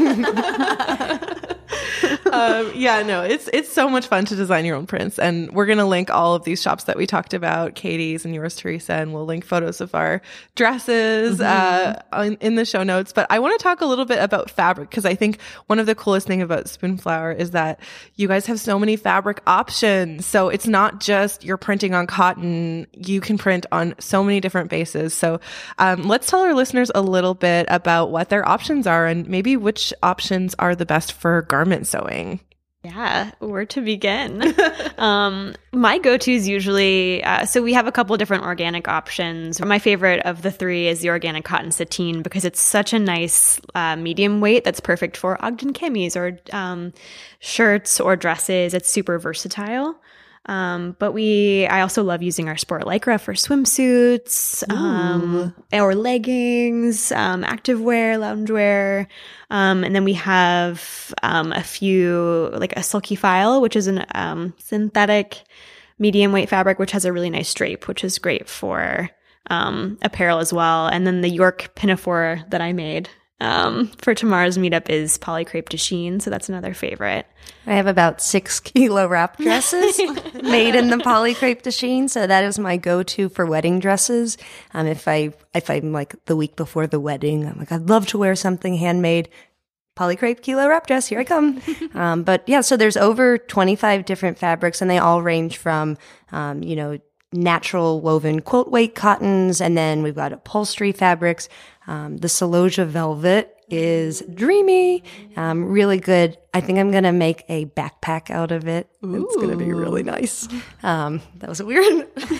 um, yeah, no, it's it's so much fun to design your own prints, and we're gonna link all of these shops that we talked about, Katie's and yours, Teresa, and we'll link photos of our dresses uh, in, in the show notes. But I want to talk a little bit about fabric, because I think one of the coolest thing about Spoonflower is that you guys have so many fabric options. So it's not just you're printing on cotton; you can print on so many different bases. So um, let's tell our listeners a little bit about what their options are, and maybe which options are the best for garment sewing. Yeah, where to begin? um, my go-to is usually, uh, so we have a couple different organic options. My favorite of the three is the organic cotton sateen, because it's such a nice uh, medium weight that's perfect for Ogden camis or um, shirts or dresses. It's super versatile. Um, but we, I also love using our sport lycra for swimsuits, um, or leggings, um, activewear, loungewear. Um, and then we have, um, a few, like a silky file, which is an, um, synthetic medium weight fabric, which has a really nice drape, which is great for, um, apparel as well. And then the York pinafore that I made, um, for tomorrow's meetup is polycrepe de chine. So that's another favorite. I have about six kilo wrap dresses made in the polycrepe de chine. So that is my go-to for wedding dresses. Um, if I, if I'm like the week before the wedding, I'm like, I'd love to wear something handmade. Polycrepe kilo wrap dress, here I come. um, but yeah, so there's over twenty-five different fabrics, and they all range from, um, you know, natural woven quilt weight cottons, and then we've got upholstery fabrics. Um, the Celosia velvet is dreamy, um, really good. I think I'm going to make a backpack out of it. Ooh. It's going to be really nice. Um, that was weird.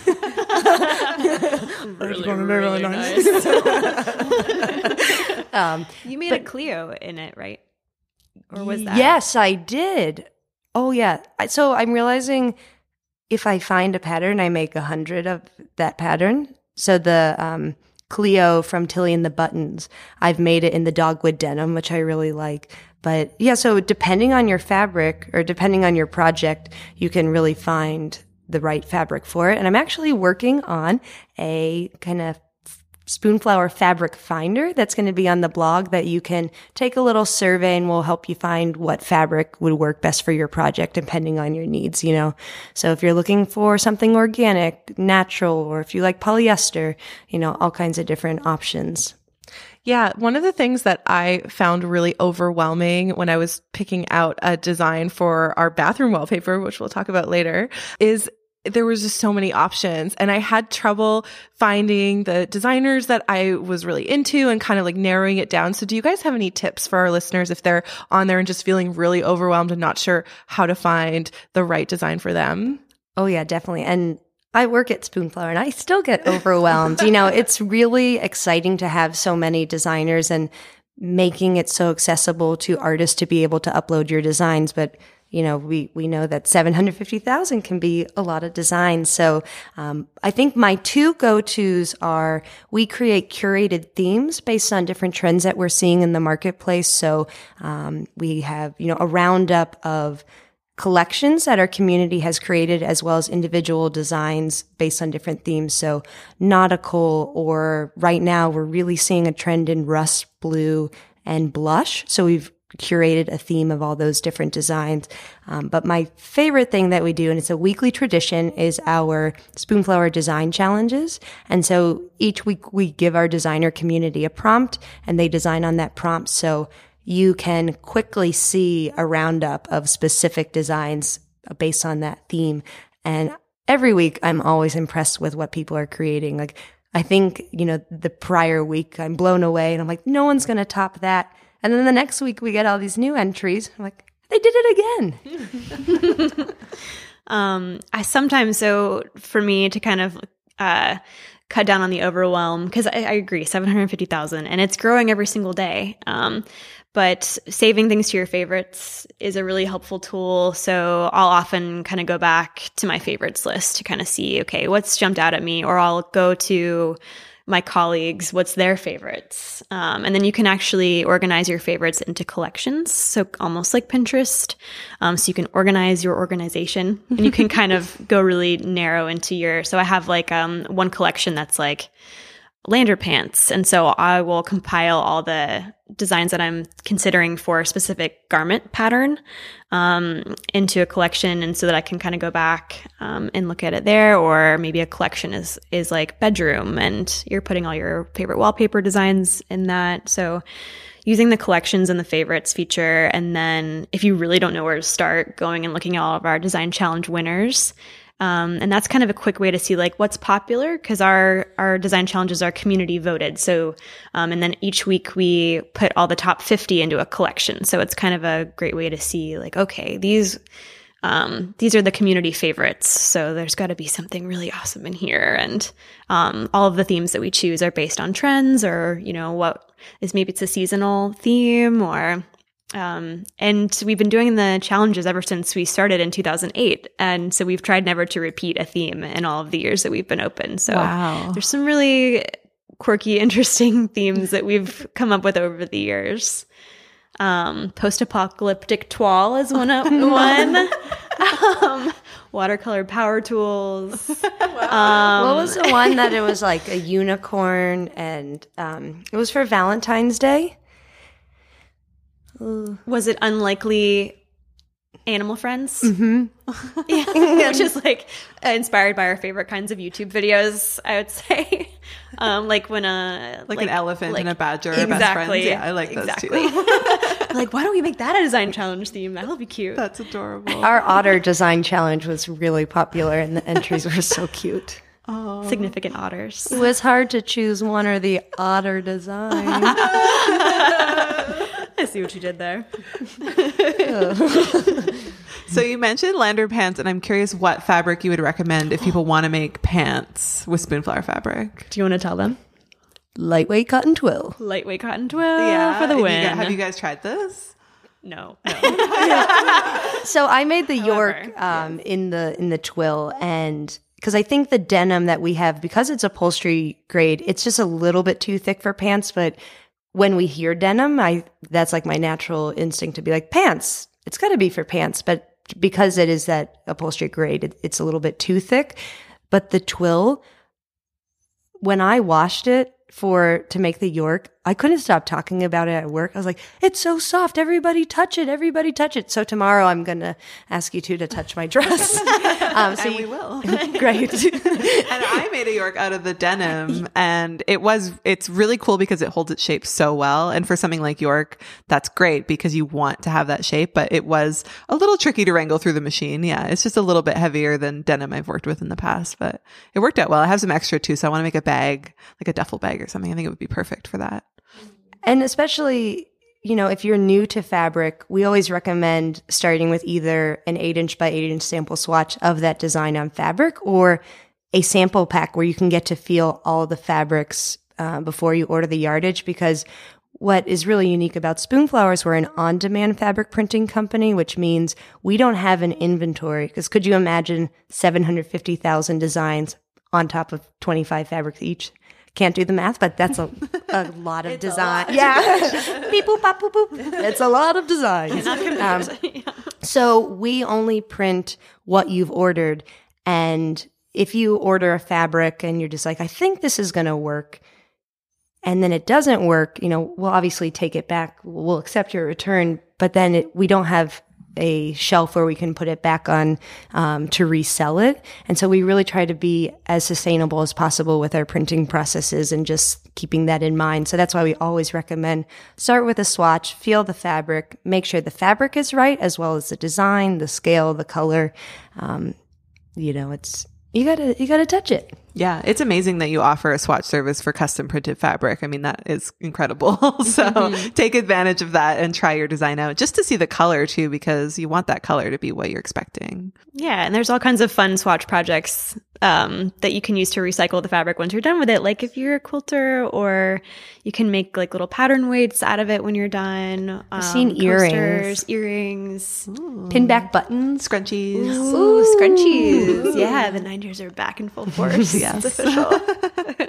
really, really, really nice. um, you made but, a Clio in it, right? Or was that? Yes, I did. Oh, yeah. So I'm realizing if I find a pattern, I make a hundred of that pattern. So the um, Clio from Tilly and the Buttons, I've made it in the dogwood denim, which I really like. But yeah, so depending on your fabric or depending on your project, you can really find the right fabric for it. And I'm actually working on a kind of Spoonflower fabric finder that's going to be on the blog that you can take a little survey, and will help you find what fabric would work best for your project depending on your needs, you know. So if you're looking for something organic, natural, or if you like polyester, you know, all kinds of different options. Yeah, one of the things that I found really overwhelming when I was picking out a design for our bathroom wallpaper, which we'll talk about later, is there was just so many options, and I had trouble finding the designers that I was really into and kind of like narrowing it down. So do you guys have any tips for our listeners if they're on there and just feeling really overwhelmed and not sure how to find the right design for them? Oh yeah, definitely. And I work at Spoonflower and I still get overwhelmed. You know, it's really exciting to have so many designers and making it so accessible to artists to be able to upload your designs. But you know, we, we know that seven hundred fifty thousand can be a lot of designs. So, um, I think my two go-tos are we create curated themes based on different trends that we're seeing in the marketplace. So, um, we have, you know, a roundup of collections that our community has created, as well as individual designs based on different themes. So nautical, or right now we're really seeing a trend in rust blue and blush. So we've curated a theme of all those different designs. Um, but my favorite thing that we do, and it's a weekly tradition, is our Spoonflower design challenges. And so each week we give our designer community a prompt, and they design on that prompt. So you can quickly see a roundup of specific designs based on that theme. And every week I'm always impressed with what people are creating. Like, I think, you know, the prior week I'm blown away and I'm like, no one's going to top that. And then the next week we get all these new entries. I'm like, they did it again. um, I sometimes, so for me to kind of uh, cut down on the overwhelm, because I, I agree, seven hundred fifty thousand, and it's growing every single day. Um, but saving things to your favorites is a really helpful tool. So I'll often kind of go back to my favorites list to kind of see, okay, what's jumped out at me, or I'll go to my colleagues what's their favorites. Um, and then you can actually organize your favorites into collections. So almost like Pinterest. Um, so you can organize your organization and you can kind of go really narrow into your, so I have like um, one collection that's like lander pants. And so I will compile all the designs that I'm considering for a specific garment pattern um, into a collection, and so that I can kind of go back um, and look at it there. Or maybe a collection is is like bedroom, and you're putting all your favorite wallpaper designs in that. So using the collections and the favorites feature, and then if you really don't know where to start, going and looking at all of our design challenge winners. Um, and that's kind of a quick way to see like what's popular, because our, our design challenges are community voted. So, um, and then each week we put all the top fifty into a collection. So it's kind of a great way to see like, okay, these, um, these are the community favorites. So there's got to be something really awesome in here. And, um, all of the themes that we choose are based on trends, or, you know, what is, maybe it's a seasonal theme, or, Um, and we've been doing the challenges ever since we started in two thousand eight. And so we've tried never to repeat a theme in all of the years that we've been open. So Wow. there's some really quirky, interesting themes that we've come up with over the years. Um, post-apocalyptic toile is one. one. um, watercolor power tools. Um, What was the one that it was like a unicorn, and um, it was for Valentine's Day? Was it Unlikely Animal Friends? Mm-hmm. Yeah, which is like uh, inspired by our favorite kinds of YouTube videos, I would say. Um, like when a Like, an elephant like- and a badger are best friends. Yeah, I like those exactly. too. Like, why don't we make that a design challenge theme? That'll be cute. That's adorable. Our otter design challenge was really popular, and the entries were so cute. Oh. Significant otters. It was hard to choose one or the otter design. I see what you did there. So you mentioned lander pants, and I'm curious what fabric you would recommend if people want to make pants with Spoonflower fabric. Do you want to tell them? Lightweight cotton twill. Lightweight cotton twill for the and you win. gu- have you guys tried this? No. So I made the However, York um, in the in the twill, and because I think the denim that we have, because it's upholstery grade, it's just a little bit too thick for pants. But when we hear denim, I that's like my natural instinct to be like, pants. It's got to be for pants, but because it is that upholstery grade, it, it's a little bit too thick. But the twill, when I washed it for to make the York, I couldn't stop talking about it at work. I was like, it's so soft. Everybody touch it. Everybody touch it. So tomorrow I'm going to ask you two to touch my dress. Um, so And we you- will. Great. And I made a York out of the denim, and it was, it's really cool because it holds its shape so well. And for something like York, that's great because you want to have that shape, but it was a little tricky to wrangle through the machine. Yeah. It's just a little bit heavier than denim I've worked with in the past, but it worked out well. I have some extra too. So I want to make a bag, like a duffel bag or something. I think it would be perfect for that. And especially, you know, if you're new to fabric, we always recommend starting with either an eight inch by eight inch sample swatch of that design on fabric, or a sample pack where you can get to feel all the fabrics uh, before you order the yardage. Because what is really unique about Spoonflower is we're an on-demand fabric printing company, which means we don't have an inventory. Because could you imagine seven hundred fifty thousand designs on top of twenty-five fabrics each? Can't do the math, but that's a, a lot of design. Yeah. Beep, boop, bop, boop, boop. It's a lot of designs. Um, so we only print what you've ordered. And if you order a fabric and you're just like, I think this is going to work, and then it doesn't work, you know, we'll obviously take it back. We'll accept your return, but then it, we don't have a shelf where we can put it back on um, to resell it. And so we really try to be as sustainable as possible with our printing processes and just keeping that in mind. So that's why we always recommend start with a swatch, feel the fabric, make sure the fabric is right, as well as the design, the scale, the color. Um, you know, it's, you gotta, you gotta touch it. Yeah, it's amazing that you offer a swatch service for custom printed fabric. I mean, that is incredible. So mm-hmm. take advantage of that and try your design out just to see the color too, because you want that color to be what you're expecting. Yeah, and there's all kinds of fun swatch projects um, that you can use to recycle the fabric once you're done with it. Like if you're a quilter, or you can make like little pattern weights out of it when you're done. Um, I've seen earrings. Coasters, earrings. Ooh. Pinback buttons. Scrunchies. Ooh, Ooh scrunchies. Yeah, the nineties are back in full force. Yes. It's official.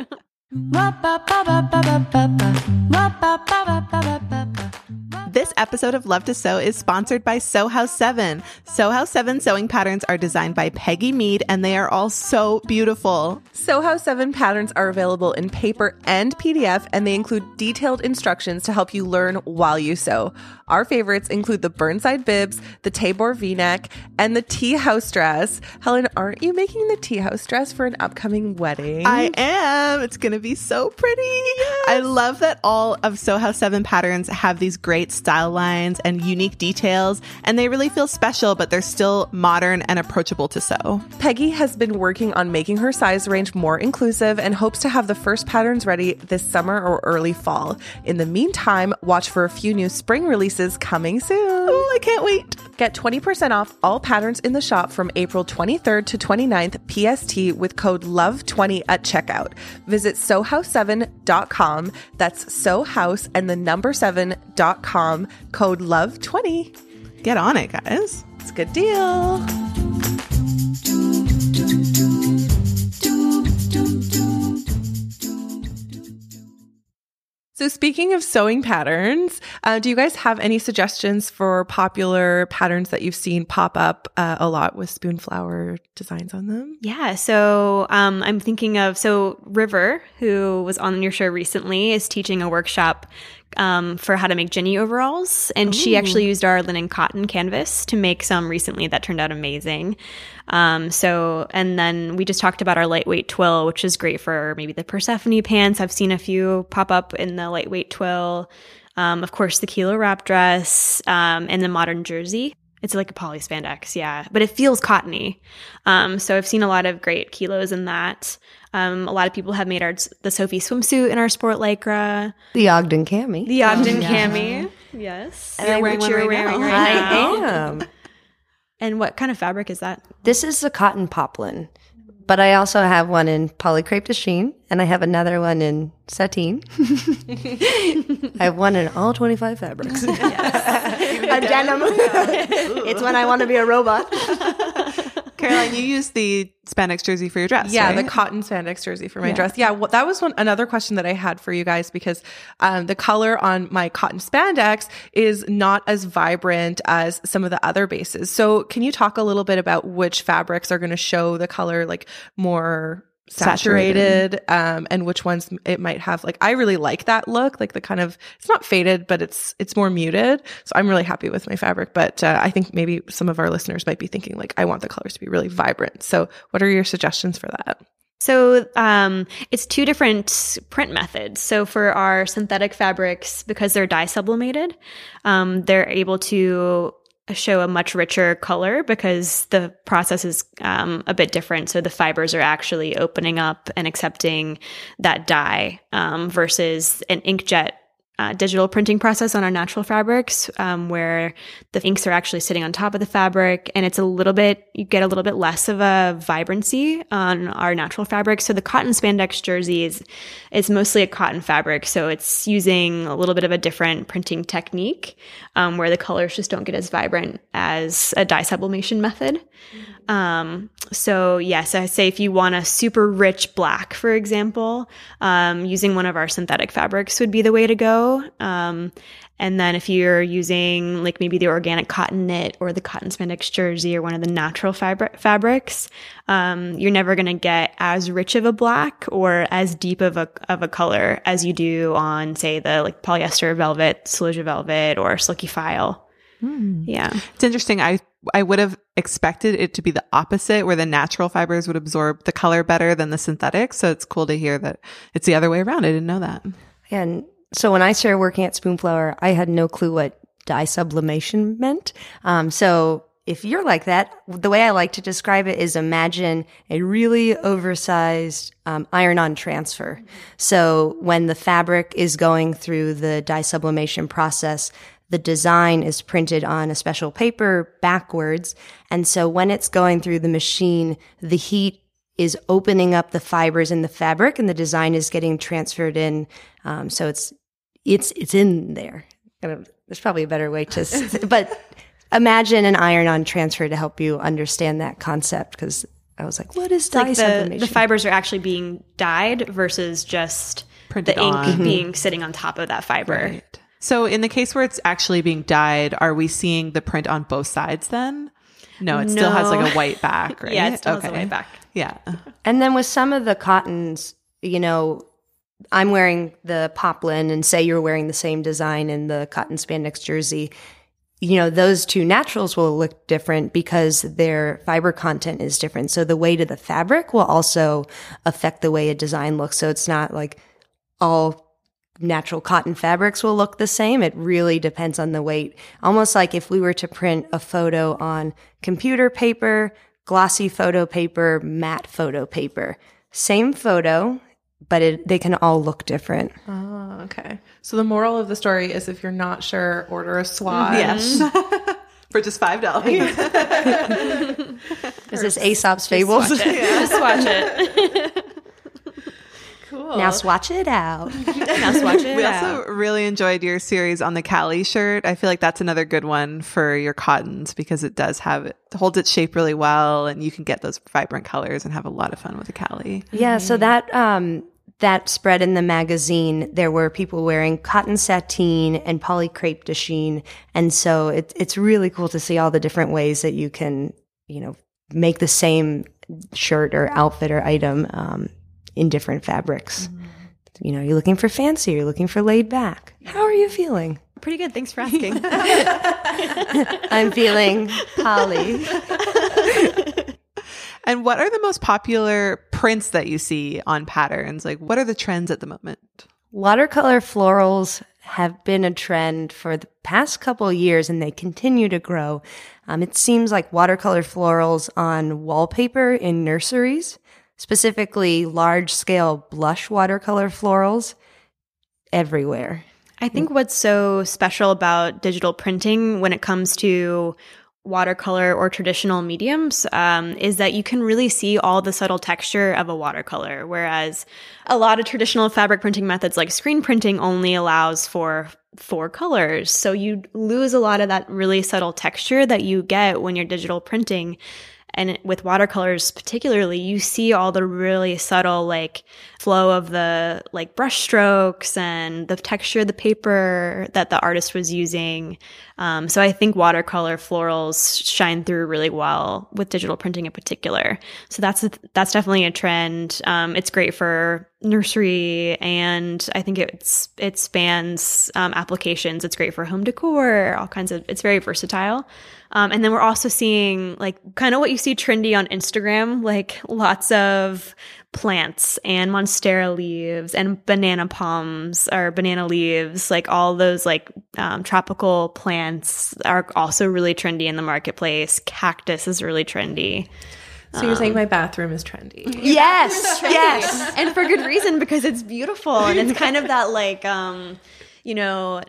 This episode of Love to Sew is sponsored by Sew House seven. Sew House seven sewing patterns are designed by Peggy Mead, and they are all so beautiful. Sew House seven patterns are available in paper and P D F, and they include detailed instructions to help you learn while you sew. Our favorites include the Burnside bibs, the Tabor V-neck, and the tea house dress. Helen, aren't you making the tea house dress for an upcoming wedding? I am. It's going to be so pretty. Yes. I love that all of Sew House seven patterns have these great style lines and unique details, and they really feel special, but they're still modern and approachable to sew. Peggy has been working on making her size range more inclusive and hopes to have the first patterns ready this summer or early fall. In the meantime, watch for a few new spring releases coming soon. Oh, I can't wait. Get twenty percent off all patterns in the shop from April twenty-third to twenty-ninth P S T with code love twenty at checkout. Visit sew house seven dot com. That's sewhouse and the number seven dot com, code love twenty. Get on it, guys. It's a good deal. So speaking of sewing patterns, uh, do you guys have any suggestions for popular patterns that you've seen pop up uh, a lot with Spoonflower designs on them? Yeah, so um, I'm thinking of, so River, who was on your show recently, is teaching a workshop um, for how to make Ginny overalls. And Ooh. She actually used our linen cotton canvas to make some recently that turned out amazing. Um, so, and then we just talked about our lightweight twill, which is great for maybe the Persephone pants. I've seen a few pop up in the lightweight twill. Um, of course, the kilo wrap dress, um, and the modern jersey. It's like a poly spandex, yeah, but it feels cottony. Um, so I've seen a lot of great kilos in that. Um, a lot of people have made our the Sophie swimsuit in our sport lycra. The Ogden cami. The Ogden oh, yeah. cami, yes. And you're wearing one right wearing now. Right now. I am. And what kind of fabric is that? This is the cotton poplin, but I also have one in polycrepe de chine, and I have another one in sateen. I have one in all twenty-five fabrics. Yes. A denim. It's when I want to be a robot. Caroline, you used the spandex jersey for your dress, Yeah, right? the cotton spandex jersey for my yeah. dress. Yeah, well, that was one another question that I had for you guys because um, the color on my cotton spandex is not as vibrant as some of the other bases. So can you talk a little bit about which fabrics are going to show the color like more saturated, saturated. Um, and which ones it might have? Like, I really like that look, like the kind of, it's not faded, but it's it's more muted. So I'm really happy with my fabric. But uh, I think maybe some of our listeners might be thinking like, I want the colors to be really vibrant. So what are your suggestions for that? So um, it's two different print methods. So for our synthetic fabrics, because they're dye sublimated, um, they're able to show a much richer color because the process is um, a bit different. So the fibers are actually opening up and accepting that dye um, versus an inkjet uh, digital printing process on our natural fabrics, um, where the inks are actually sitting on top of the fabric, and it's a little bit, you get a little bit less of a vibrancy on our natural fabric. So the cotton spandex jersey is, is mostly a cotton fabric, so it's using a little bit of a different printing technique, um, where the colors just don't get as vibrant as a dye sublimation method. Mm-hmm. Um, so yes, I say if you want a super rich black, for example, um, using one of our synthetic fabrics would be the way to go. Um, and then if you're using like maybe the organic cotton knit or the cotton spandex jersey or one of the natural fabric fabrics, um, you're never going to get as rich of a black or as deep of a of a color as you do on, say, the like polyester velvet, Celosia velvet, or silky file. Hmm. Yeah, it's interesting. I I would have expected it to be the opposite, where the natural fibers would absorb the color better than the synthetic. So it's cool to hear that it's the other way around. I didn't know that. And so when I started working at Spoonflower, I had no clue what dye sublimation meant. Um, so if you're like that, the way I like to describe it is imagine a really oversized um, iron-on transfer. So when the fabric is going through the dye sublimation process, the design is printed on a special paper backwards. And so when it's going through the machine, the heat is opening up the fibers in the fabric and the design is getting transferred in. Um, so it's, it's, it's in there. There's probably a better way to, but imagine an iron-on transfer to help you understand that concept, because I was like, what is It's dye like the, sublimation? the fibers are actually being dyed versus just Printed the ink on. being sitting on top of that fiber. Right. So in the case where it's actually being dyed, are we seeing the print on both sides then? No, it still has like a white back, right? Yeah, it still has a white back. Yeah. And then with some of the cottons, you know, I'm wearing the poplin and say you're wearing the same design in the cotton spandex jersey. You know, those two naturals will look different because their fiber content is different. So the weight of the fabric will also affect the way a design looks. So it's not like all natural cotton fabrics will look the same. It really depends on the weight. Almost like if we were to print a photo on computer paper, glossy photo paper, matte photo paper. Same photo, but it, they can all look different. Oh, okay. So the moral of the story is if you're not sure, order a swatch. Yes. For just five dollars. Is this Aesop's Fables? Swatch it. Just swatch it. Cool. Now swatch it out. Now swatch it We out. also really enjoyed your series on the Cali shirt. I feel like that's another good one for your cottons because it does have it holds its shape really well, and you can get those vibrant colors and have a lot of fun with the Cali. Yeah, so that um that spread in the magazine, there were people wearing cotton sateen and poly crepe de chine, and so it's it's really cool to see all the different ways that you can, you know, make the same shirt or outfit or item um, in different fabrics. Mm-hmm. You know, you're looking for fancy, you're looking for laid back. How are you feeling? Pretty good. Thanks for asking. I'm feeling poly. And what are the most popular prints that you see on patterns? Like, what are the trends at the moment? Watercolor florals have been a trend for the past couple of years, and they continue to grow. Um, it seems like watercolor florals on wallpaper in nurseries, specifically large-scale blush watercolor florals, everywhere. I think what's so special about digital printing when it comes to watercolor or traditional mediums um, is that you can really see all the subtle texture of a watercolor, whereas a lot of traditional fabric printing methods like screen printing only allows for four colors. So you lose a lot of that really subtle texture that you get when you're digital printing. And with watercolors particularly, you see all the really subtle like flow of the like brush strokes and the texture of the paper that the artist was using. Um, so I think watercolor florals shine through really well with digital printing in particular. So that's a, that's definitely a trend. Um, it's great for nursery, and I think it's it spans um, applications. It's great for home decor, all kinds of. It's very versatile. Um, and then we're also seeing like kind of what you see trendy on Instagram, like lots of plants and monstera leaves and banana palms or banana leaves, like all those like um, tropical plants are also really trendy in the marketplace. Cactus is really trendy. So you're saying my bathroom is trendy? Yes, yes. And for good reason, because it's beautiful and it's kind of that like, um, you know,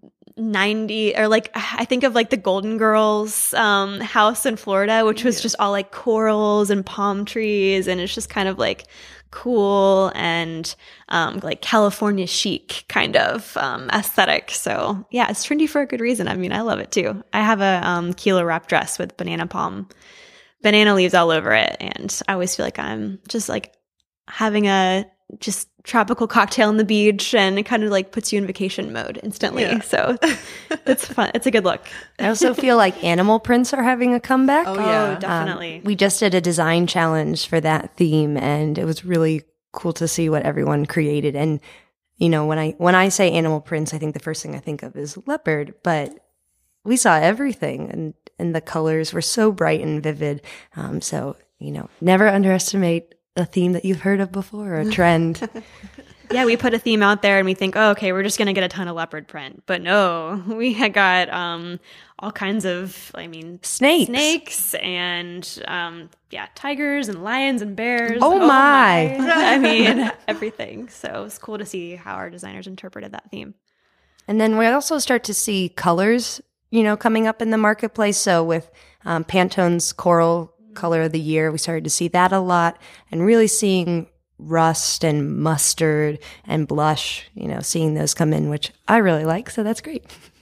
ninety or like I think of like the Golden Girls um house in Florida, which was just all like corals and palm trees, and it's just kind of like cool and um like California chic kind of um aesthetic. So yeah, it's trendy for a good reason. I mean, I love it too. I have a um Kilo wrap dress with banana palm banana leaves all over it, and I always feel like I'm just like having a just tropical cocktail on the beach, and it kind of like puts you in vacation mode instantly. Yeah. So it's fun. It's a good look. I also feel like animal prints are having a comeback. Oh, yeah. Oh, definitely. Um, we just did a design challenge for that theme, and it was really cool to see what everyone created. And, you know, when I when I say animal prints, I think the first thing I think of is leopard, but we saw everything, and, and the colors were so bright and vivid. Um, so, you know, never underestimate a theme that you've heard of before, or a trend. Yeah, we put a theme out there and we think, oh, okay, we're just going to get a ton of leopard print. But no, we had got um, all kinds of, I mean, snakes, snakes and, um, yeah, tigers and lions and bears. Oh, oh my. my. I mean, everything. So it was cool to see how our designers interpreted that theme. And then we also start to see colors, you know, coming up in the marketplace. So with um, Pantone's coral color of the year, we started to see that a lot, and really seeing rust and mustard and blush, you know, seeing those come in, which I really like. So that's great.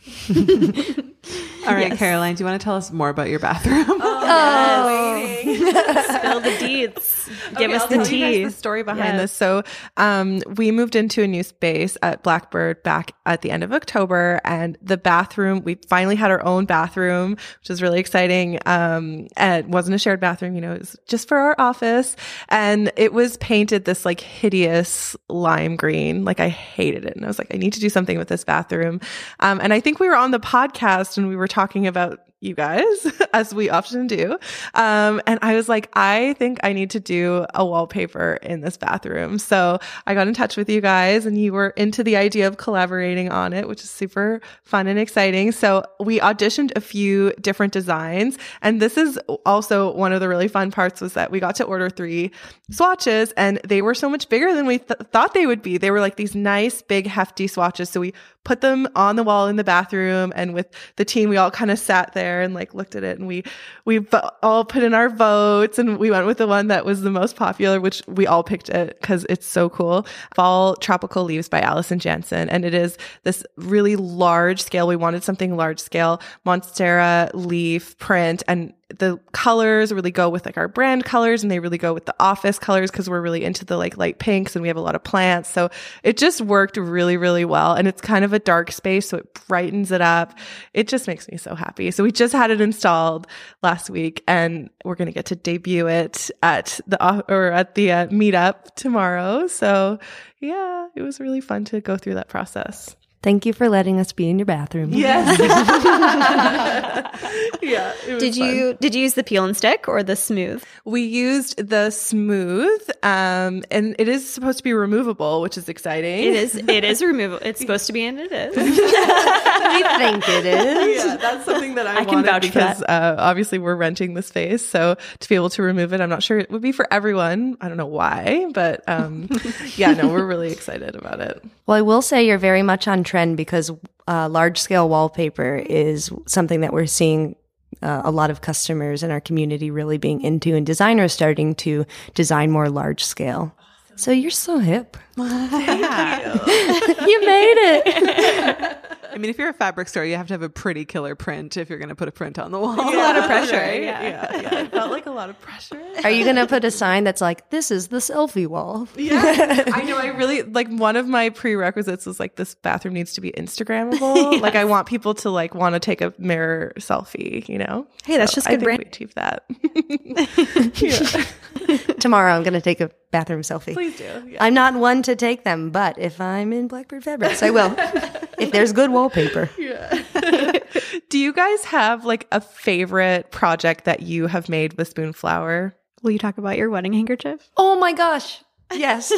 All right, Yes. Caroline, do you want to tell us more about your bathroom? Oh, Spill the deeds. Give Okay, us I'll the tell tea. you guys the story behind Yes. this. So, um, we moved into a new space at Blackbird back at the end of October, and the bathroom, we finally had our own bathroom, which is really exciting. Um, and it wasn't a shared bathroom, you know, it was just for our office. And it was painted this like hideous lime green. Like I hated it. And I was like, I need to do something with this bathroom. Um, and I think we were on the podcast and we were talking about you guys, as we often do. Um, and I was like, I think I need to do a wallpaper in this bathroom. So I got in touch with you guys and you were into the idea of collaborating on it, which is super fun and exciting. So we auditioned a few different designs. And this is also one of the really fun parts was that we got to order three swatches and they were so much bigger than we th- thought they would be. They were like these nice, big, hefty swatches. So we put them on the wall in the bathroom, and with the team, we all kind of sat there and like looked at it, and we we vo- all put in our votes, and we went with the one that was the most popular, which we all picked it because it's so cool. Fall Tropical Leaves by Allison Jansen, and it is this really large scale. We wanted something large scale, Monstera leaf print, and the colors really go with like our brand colors, and they really go with the office colors because we're really into the like light pinks and we have a lot of plants. So it just worked really, really well. And it's kind of a dark space, so it brightens it up. It just makes me so happy. So we just had it installed last week, and we're going to get to debut it at the uh, or at the uh, meetup tomorrow. So yeah, it was really fun to go through that process. Thank you for letting us be in your bathroom. Yes. Yeah. It was Did fun. you did you use the peel and stick or the smooth? We used the smooth, um, and it is supposed to be removable, which is exciting. It is it is removable. It's supposed to be, and it is. We think it is. Yeah, that's something that I, I can wanted vouch for because that. uh, obviously we're renting the space, so to be able to remove it, I'm not sure it would be for everyone. I don't know why, but um, yeah, no, we're really excited about it. Well, I will say you're very much on trend because uh, large scale wallpaper is something that we're seeing uh, a lot of customers in our community really being into, and designers starting to design more large scale. So you're so hip. Yeah. You made it. I mean, if you're a fabric store, you have to have a pretty killer print if you're going to put a print on the wall. A lot of pressure. Right? Yeah. yeah, yeah. It felt like a lot of pressure. Are you going to put a sign that's like, this is the selfie wall? Yeah, I know. I really like one of my prerequisites was like this bathroom needs to be Instagrammable. Yes. Like I want people to like want to take a mirror selfie. You know. Hey, that's So just I good think brand. we achieved that. Yeah. Tomorrow I'm going to take a bathroom selfie. Please do. Yeah. I'm not one to take them, but if I'm in Blackbird Fabrics, I will. If there's good wallpaper. Yeah. Do you guys have like a favorite project that you have made with Spoonflower? Will you talk about your wedding handkerchief? Oh my gosh. Yes.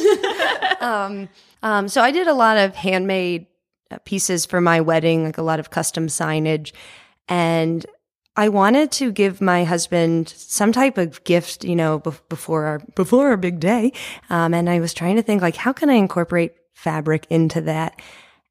um, um, so I did a lot of handmade uh, pieces for my wedding, like a lot of custom signage. And I wanted to give my husband some type of gift, you know, be- before our, before our big day. Um, and I was trying to think like, how can I incorporate fabric into that?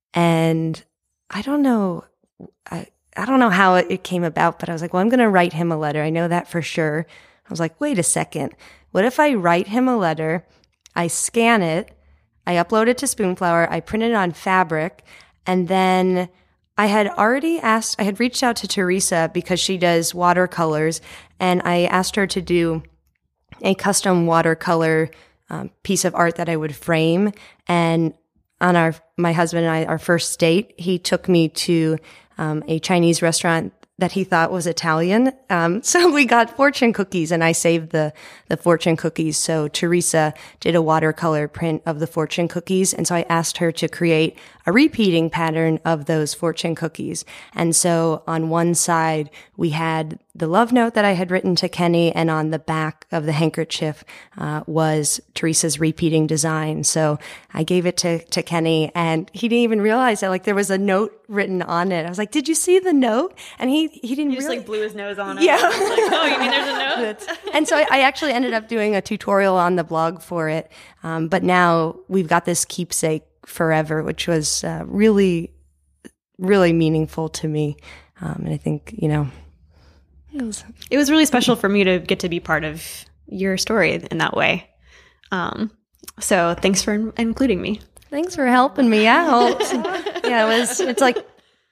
And I don't know, I, I don't know how it, it came about, but I was like, well, I'm going to write him a letter. I know that for sure. I was like, wait a second. What if I write him a letter, I scan it, I upload it to Spoonflower, I print it on fabric, and then I had already asked, I had reached out to Teresa because she does watercolors, and I asked her to do a custom watercolor um, piece of art that I would frame. And on our, my husband and I, our first date, he took me to um, a Chinese restaurant that he thought was Italian. Um, so we got fortune cookies, and I saved the, the fortune cookies. So Teresa did a watercolor print of the fortune cookies. And so I asked her to create a repeating pattern of those fortune cookies. And so on one side, we had the love note that I had written to Kenny, and on the back of the handkerchief uh, was Teresa's repeating design. So I gave it to, to Kenny, and he didn't even realize that like there was a note written on it. I was like, "Did you see the note?" And he he didn't He just really. like blew his nose on it. Yeah. Like, oh, you mean there's a note? And so I, I actually ended up doing a tutorial on the blog for it. Um, but now we've got this keepsake forever, which was uh, really, really meaningful to me. Um, and I think, you know, it was. It was really special for me to get to be part of your story in that way. Um, so thanks for in- including me. Thanks for helping me out. Yeah, it was. It's like,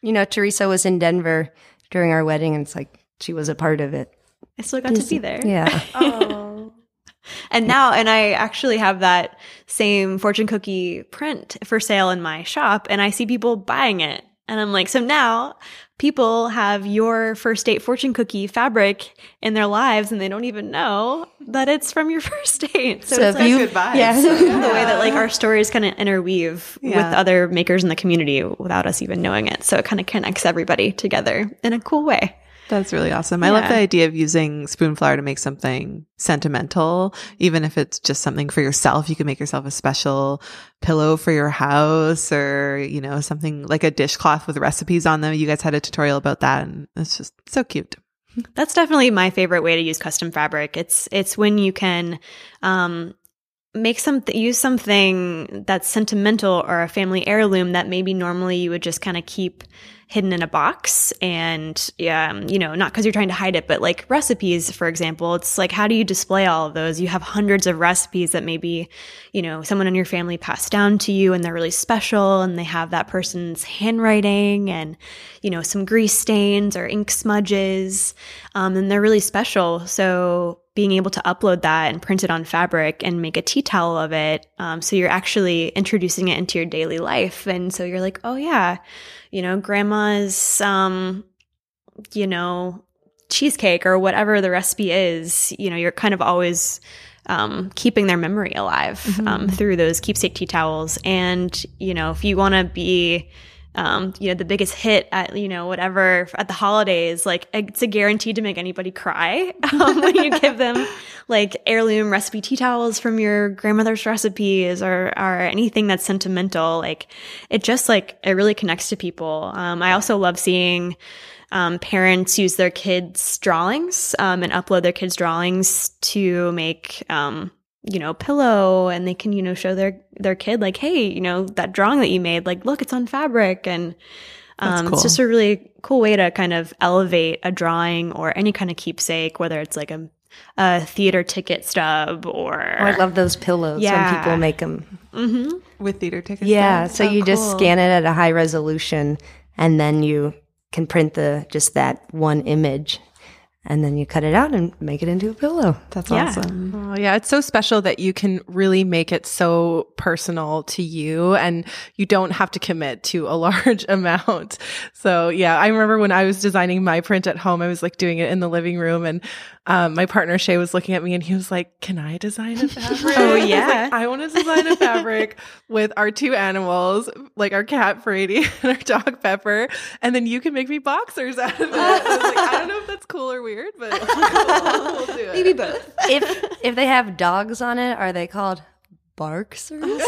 You know, Teresa was in Denver during our wedding, and it's like she was a part of it. I still got to be there. Yeah. Oh. And now, and I actually have that same fortune cookie print for sale in my shop, and I see people buying it. And I'm like, so now people have your first date fortune cookie fabric in their lives, and they don't even know that it's from your first date. So, So it's if like you- Good vibes. Yeah. the way that like our stories kind of interweave Yeah. with other makers in the community without us even knowing it. So it kind of connects everybody together in a cool way. That's really awesome. I love Yeah. the idea of using Spoonflower to make something sentimental, even if it's just something for yourself. You can make yourself a special pillow for your house, or, you know, something like a dishcloth with recipes on them. You guys had a tutorial about that, and it's just so cute. That's definitely my favorite way to use custom fabric. It's it's when you can um, make something, use something that's sentimental or a family heirloom that maybe normally you would just kind of keep hidden in a box, and um, you know, not because you're trying to hide it, but like recipes, for example. It's like, how do you display all of those? You have hundreds of recipes that maybe, you know, someone in your family passed down to you, and they're really special, and they have that person's handwriting and, you know, some grease stains or ink smudges, um, and they're really special. So being able to upload that and print it on fabric and make a tea towel of it, um, so you're actually introducing it into your daily life. And so you're like, oh yeah, you know, grandma's, um, you know, cheesecake or whatever the recipe is, you know, you're kind of always um, keeping their memory alive Mm-hmm. um, through those keepsake tea towels. And, you know, if you want to be, um, you know, the biggest hit at, you know, whatever at the holidays, like it's a guarantee to make anybody cry um, when you give them like heirloom recipe tea towels from your grandmother's recipes, or, or anything that's sentimental. Like it just like, it really connects to people. Um, I also love seeing um, parents use their kids' drawings um, and upload their kids' drawings to make, um, you know, pillow, and they can, you know, show their, their kid like, hey, you know, that drawing that you made, like, look, it's on fabric. And That's um, cool. it's just a really cool way to kind of elevate a drawing or any kind of keepsake, whether it's like a, a theater ticket stub or. Oh, I love those pillows Yeah. when people make them. hmm With theater tickets. Yeah, there? so Oh, you just cool. scan it at a high resolution, and then you can print the just that one image, and then you cut it out and make it into a pillow. That's Yeah. awesome. Oh, yeah, it's so special that you can really make it so personal to you, and you don't have to commit to a large amount. So yeah, I remember when I was designing my print at home, I was like doing it in the living room, and um, my partner Shay was looking at me and he was like, "Can I design a fabric?" Oh, I was yeah. like, I want to design a fabric with our two animals, like our cat Brady and our dog Pepper, and then you can make me boxers out of it. I was like, I don't know if that's cool or weird, but cool. We'll do it. Maybe both. If if they have dogs on it, are they called barksers?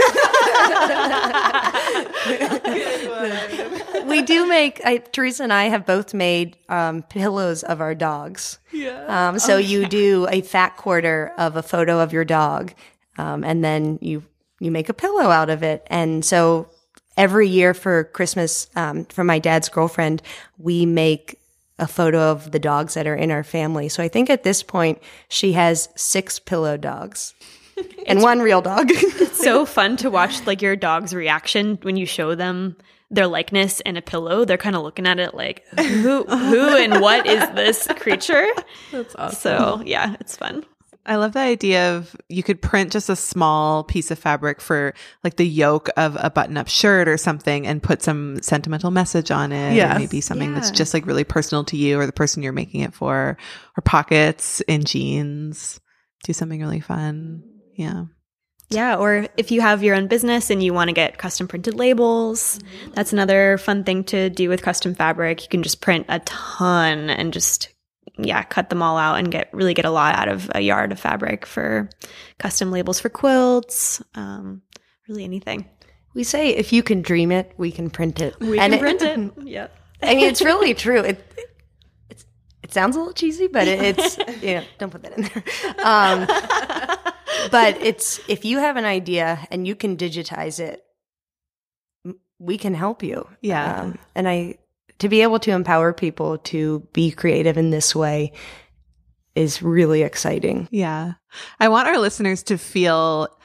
We do make. I, Teresa and I have both made um, pillows of our dogs. Yeah. Um, so you do a fat quarter of a photo of your dog, um, and then you you make a pillow out of it. And so every year for Christmas, um, for my dad's girlfriend, we make a photo of the dogs that are in our family. So I think at this point she has six pillow dogs and one real dog. So fun to watch like your dog's reaction when you show them their likeness in a pillow. They're kind of looking at it like, who, who and what is this creature? That's awesome. So yeah, it's fun. I love the idea of you could print just a small piece of fabric for like the yoke of a button-up shirt or something and put some sentimental message on it. Yes. Or maybe something that's Yeah. just like really personal to you or the person you're making it for, or pockets in jeans. Do something really fun. Yeah. Yeah, or if you have your own business and you want to get custom printed labels, that's another fun thing to do with custom fabric. You can just print a ton and just yeah, cut them all out and get really get a lot out of a yard of fabric for custom labels for quilts, um, really anything. We say if you can dream it, we can print it. We And can print it. Yep. I mean, it's really true. It, it's it sounds a little cheesy, but it, it's you know, don't put that in there. Um, but it's if you have an idea and you can digitize it, m- we can help you. Yeah. Um, and I to be able to empower people to be creative in this way is really exciting. Yeah. I want our listeners to feel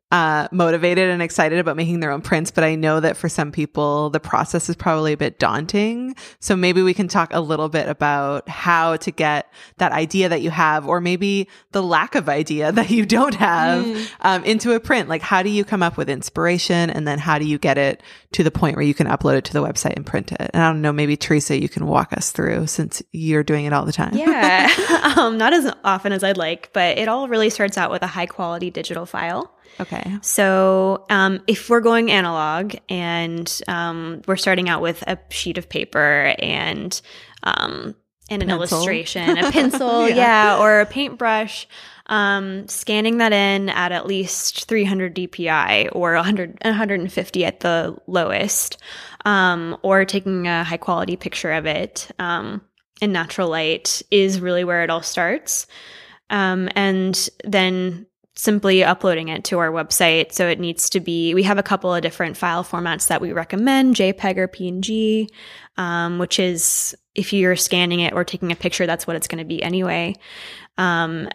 uh, motivated and excited about making their own prints, but I know that for some people, the process is probably a bit daunting. So maybe we can talk a little bit about how to get that idea that you have, or maybe the lack of idea that you don't have, mm. um, into a print. Like, how do you come up with inspiration? And then how do you get it to the point where you can upload it to the website and print it? And I don't know, maybe Teresa, you can walk us through since you're doing it all the time. Yeah. um, not as often as I'd like, but it all really starts out with a high quality digital file. Okay. So um, if we're going analog and um, we're starting out with a sheet of paper and um, and an pencil. illustration, a pencil, yeah. yeah, or a paintbrush, um, scanning that in at at least three hundred D P I or one hundred, one hundred fifty at the lowest, um, or taking a high quality picture of it um, in natural light is really where it all starts. Um, and then simply uploading it to our website. So it needs to be, we have a couple of different file formats that we recommend, JPEG or P N G, um, which is if you're scanning it or taking a picture, that's what it's going to be anyway. Um,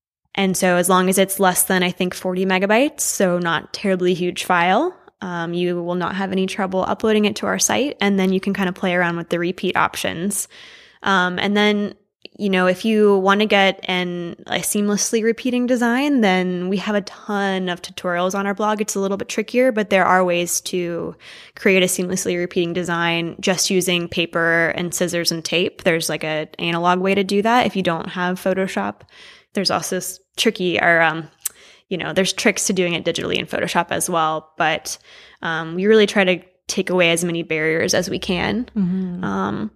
and so as long as it's less than, I think, forty megabytes, so not terribly huge file, um, you will not have any trouble uploading it to our site. And then you can kind of play around with the repeat options. Um, and then you know, if you want to get an a seamlessly repeating design, then we have a ton of tutorials on our blog. It's a little bit trickier, but there are ways to create a seamlessly repeating design just using paper and scissors and tape. There's like a analog way to do that if you don't have Photoshop. There's also tricky or, um, you know, there's tricks to doing it digitally in Photoshop as well. But um, we really try to take away as many barriers as we can. Mm-hmm. Um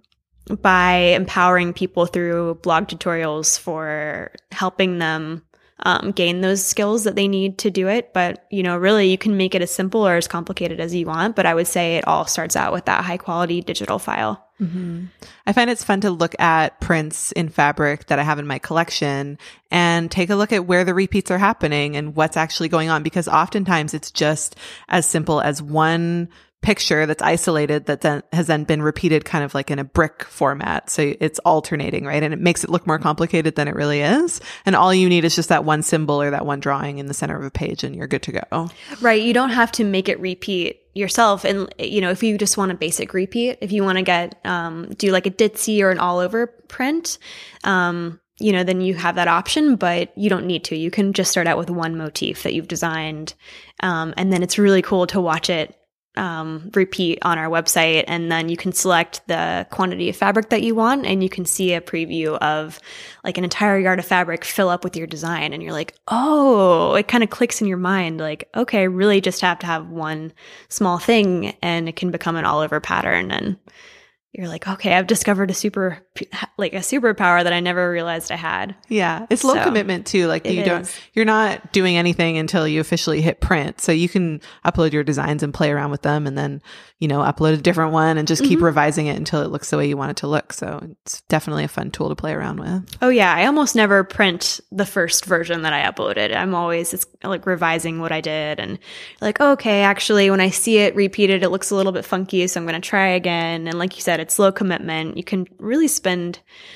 by empowering people through blog tutorials for helping them um, gain those skills that they need to do it. But, you know, really you can make it as simple or as complicated as you want. But I would say it all starts out with that high quality digital file. Mm-hmm. I find it's fun to look at prints in fabric that I have in my collection and take a look at where the repeats are happening and what's actually going on, because oftentimes it's just as simple as one picture that's isolated that then has then been repeated kind of like in a brick format. So it's alternating, right? And it makes it look more complicated than it really is. And all you need is just that one symbol or that one drawing in the center of a page and you're good to go. Right. You don't have to make it repeat yourself. And, you know, if you just want a basic repeat, if you want to get, um, do like a ditzy or an all over print, um, you know, then you have that option, but you don't need to. You can just start out with one motif that you've designed. Um, and then it's really cool to watch it um, repeat on our website. And then you can select the quantity of fabric that you want, and you can see a preview of like an entire yard of fabric fill up with your design. And you're like, oh, it kind of clicks in your mind. Like, okay, I really just have to have one small thing and it can become an all over pattern. And you're like, okay, I've discovered a super, like a superpower that I never realized I had. Yeah. It's low so, commitment too. Like you don't, is. you're not doing anything until you officially hit print. So you can upload your designs and play around with them and then, you know, upload a different one and just keep mm-hmm. revising it until it looks the way you want it to look. So it's definitely a fun tool to play around with. Oh yeah. I almost never print the first version that I uploaded. I'm always it's like revising what I did and like, okay, actually when I see it repeated, it looks a little bit funky. So I'm going to try again. And like you said, it's low commitment. You can really spend,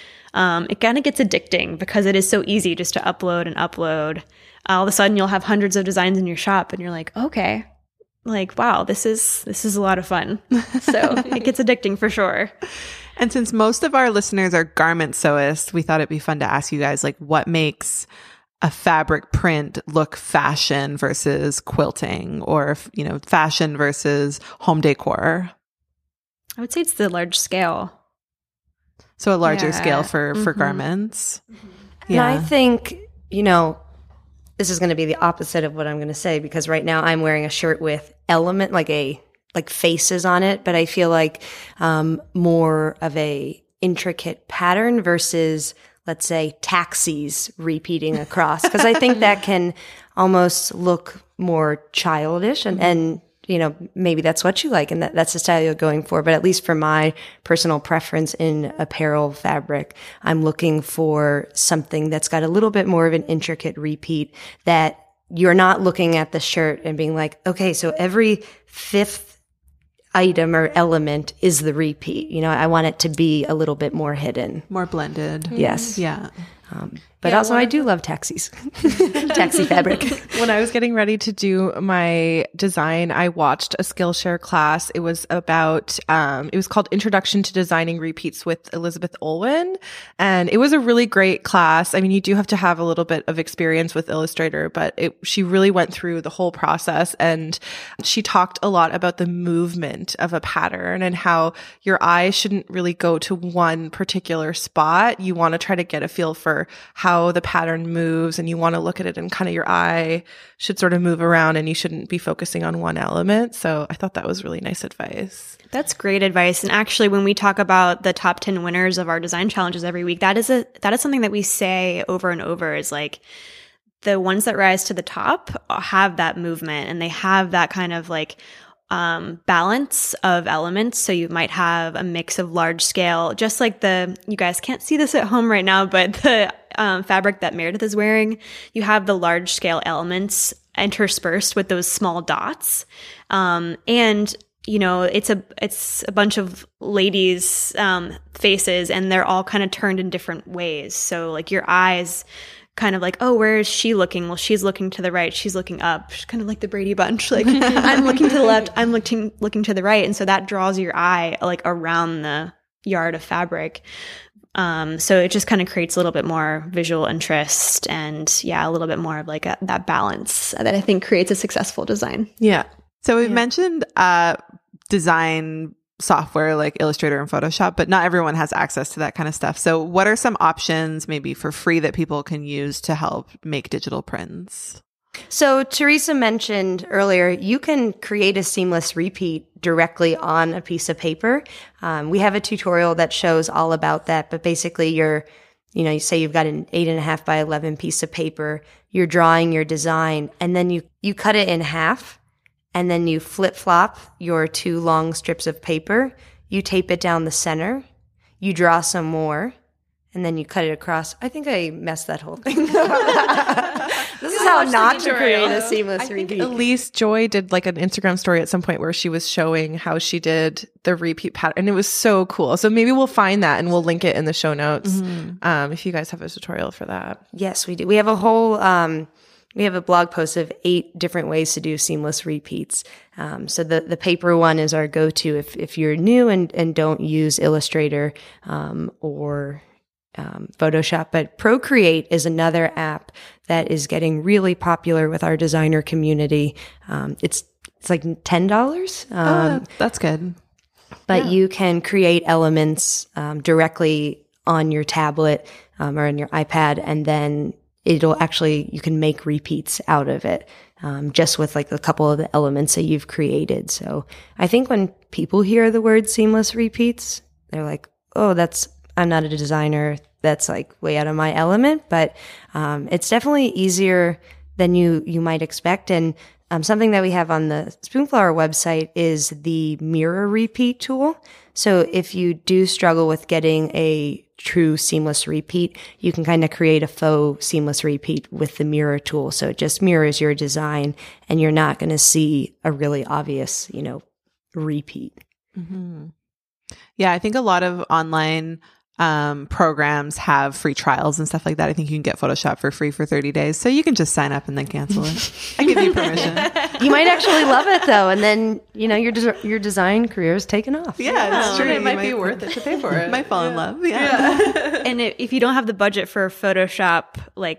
um, it kind of gets addicting because it is so easy just to upload and upload. All of a sudden you'll have hundreds of designs in your shop and you're like, okay, like, wow, this is, this is a lot of fun. So it gets addicting for sure. And since most of our listeners are garment sewists, we thought it'd be fun to ask you guys, like, what makes a fabric print look fashion versus quilting, or, you know, fashion versus home decor? I would say it's the large scale. So a larger yeah. scale for, for mm-hmm. garments. Mm-hmm. Yeah. And I think, you know, this is going to be the opposite of what I'm going to say, because right now I'm wearing a shirt with element, like a, like faces on it, but I feel like, um, more of a intricate pattern versus, let's say, taxis repeating across. Cause I think that can almost look more childish and, and, you know, maybe that's what you like and that, that's the style you're going for. But at least for my personal preference in apparel fabric, I'm looking for something that's got a little bit more of an intricate repeat, that you're not looking at the shirt and being like, okay, so every fifth item or element is the repeat. You know, I want it to be a little bit more hidden. More blended. Yes. Yeah. Um, but Yeah, also, one I of do love taxis, taxi fabric. When I was getting ready to do my design, I watched a Skillshare class. It was about, um, it was called Introduction to Designing Repeats with Elizabeth Olwen. And it was a really great class. I mean, you do have to have a little bit of experience with Illustrator, but it, she really went through the whole process. And she talked a lot about the movement of a pattern and how your eye shouldn't really go to one particular spot. You want to try to get a feel for how the pattern moves, and you want to look at it and kind of your eye should sort of move around, and you shouldn't be focusing on one element. So I thought that was really nice advice. That's great advice. And actually, when we talk about the top ten winners of our design challenges every week, that is a that is something that we say over and over, is like the ones that rise to the top have that movement, and they have that kind of like um, balance of elements. So you might have a mix of large scale, just like the, you guys can't see this at home right now, but the um, fabric that Meredith is wearing, you have the large scale elements interspersed with those small dots. Um, and you know, it's a, it's a bunch of ladies, um, faces, and they're all kind of turned in different ways. So like your eyes kind of like, oh, where is she looking? Well, she's looking to the right. She's looking up. She's kind of like the Brady Bunch. Like I'm looking to the left. I'm looking, looking to the right. And so that draws your eye like around the yard of fabric. Um, so it just kind of creates a little bit more visual interest and yeah, a little bit more of like a, that balance that I think creates a successful design. Yeah. So we've Yeah. mentioned uh, design software like Illustrator and Photoshop, but not everyone has access to that kind of stuff. So what are some options maybe for free that people can use to help make digital prints? So Teresa mentioned earlier, you can create a seamless repeat directly on a piece of paper. Um, we have a tutorial that shows all about that, but basically you're, you know, you say you've got an eight and a half by eleven piece of paper, you're drawing your design, and then you, you cut it in half, and then you flip flop your two long strips of paper, you tape it down the center, you draw some more, and then you cut it across. I think I messed that whole thing up. This is how not to create a seamless I think repeat. Elise Joy did like an Instagram story at some point where she was showing how she did the repeat pattern, and it was so cool. So maybe we'll find that and we'll link it in the show notes mm-hmm. um, if you guys have a tutorial for that. Yes, we do. We have a whole, um, we have a blog post of eight different ways to do seamless repeats. Um, so the, the paper one is our go-to if, if you're new and, and don't use Illustrator um, or Um, Photoshop, but Procreate is another app that is getting really popular with our designer community. Um, it's it's like ten dollars. Um, oh, that's good. But Yeah. you can create elements um, directly on your tablet um, or on your iPad, and then it'll actually, you can make repeats out of it um, just with like a couple of the elements that you've created. So I think when people hear the word seamless repeats, they're like, oh, that's, I'm not a designer. That's like way out of my element, but um, it's definitely easier than you you might expect. And um, something that we have on the Spoonflower website is the mirror repeat tool. So if you do struggle with getting a true seamless repeat, you can kind of create a faux seamless repeat with the mirror tool. So it just mirrors your design, and you're not going to see a really obvious, you know, repeat. Mm-hmm. Yeah, I think a lot of online um, programs have free trials and stuff like that. I think you can get Photoshop for free for thirty days. So you can just sign up and then cancel it. I give you permission. You might actually love it though. And then, you know, your, des- your design career is taken off. Yeah, it's true. It You might be worth it to pay for it. Might fall in love. Yeah. And if if you don't have the budget for Photoshop, like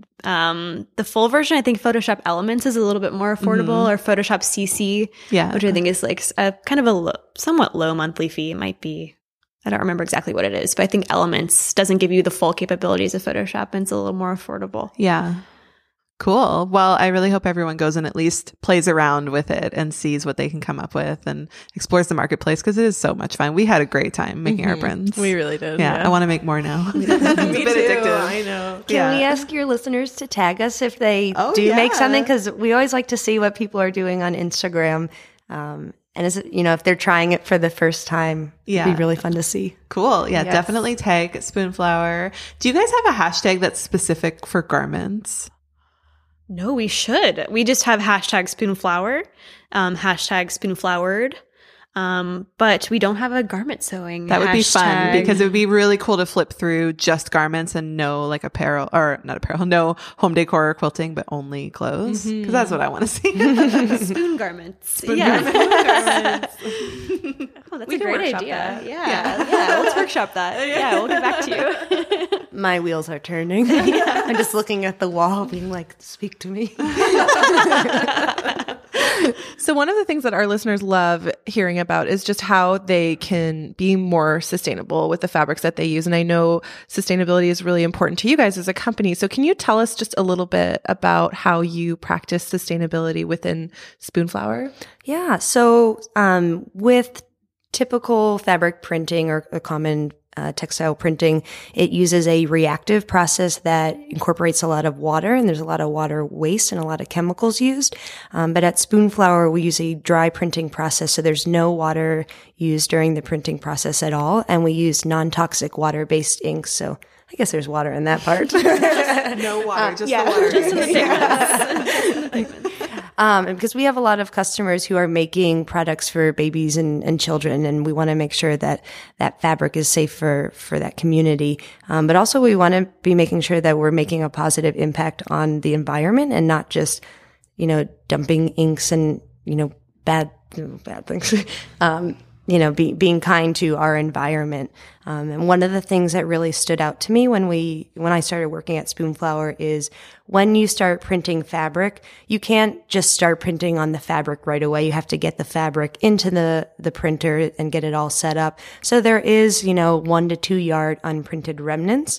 um, the full version, I think Photoshop Elements is a little bit more affordable, Mm-hmm. or Photoshop C C, Yeah. which I think is like a kind of a low, somewhat low monthly fee. It might be, I don't remember exactly what it is, but I think Elements doesn't give you the full capabilities of Photoshop, and it's a little more affordable. Yeah. Cool. Well, I really hope everyone goes and at least plays around with it and sees what they can come up with and explores the marketplace, because it is so much fun. We had a great time making Mm-hmm. our prints. We really did. Yeah, Yeah, I want to make more now. Me It's a bit too. addictive. I know. Can Yeah. we ask your listeners to tag us if they Oh, do make yeah. something? Because we always like to see what people are doing on Instagram. Um, and is it, you know, if they're trying it for the first time, Yeah. it'd be really fun to see. Cool. Yeah, Yes. definitely tag Spoonflower. Do you guys have a hashtag that's specific for garments? No, we should. We just have hashtag Spoonflower, um, hashtag Spoonflowered. Um, but we don't have a garment sewing. That would be fun hashtag. because it would be really cool to flip through just garments and no like apparel or not apparel, no home decor or quilting, but only clothes. Because mm-hmm. that's what I want to see. Spoon garments. Spoon yeah. garments. Oh, that's we a great idea. That. Yeah. Yeah. yeah. Let's workshop that. Yeah. We'll get back to you. My wheels are turning. Yeah. I'm just looking at the wall being like, speak to me. So one of the things that our listeners love hearing about is just how they can be more sustainable with the fabrics that they use. And I know sustainability is really important to you guys as a company. So can you tell us just a little bit about how you practice sustainability within Spoonflower? Yeah. So um, with typical fabric printing or a common Uh, textile printing, it uses a reactive process that incorporates a lot of water, and there's a lot of water waste and a lot of chemicals used. Um, but at Spoonflower, we use a dry printing process, so there's no water used during the printing process at all, and we use non-toxic water-based inks. So I guess there's water in that part. No water, just yeah, the water. Just in the pigments. Um, because we have a lot of customers who are making products for babies and, and children, and we want to make sure that that fabric is safe for, for that community. Um, but also we want to be making sure that we're making a positive impact on the environment and not just, you know, dumping inks and, you know, bad, you know, bad things. um, you know, be, being kind to our environment. Um, and one of the things that really stood out to me when we, when I started working at Spoonflower is when you start printing fabric, you can't just start printing on the fabric right away. You have to get the fabric into the, the printer and get it all set up. So there is, you know, one to two yard unprinted remnants.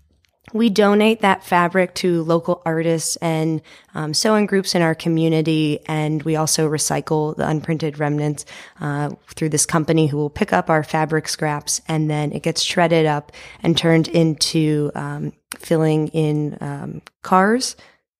We donate that fabric to local artists and um, sewing groups in our community, and we also recycle the unprinted remnants uh, through this company who will pick up our fabric scraps, and then it gets shredded up and turned into um, filling in um, cars,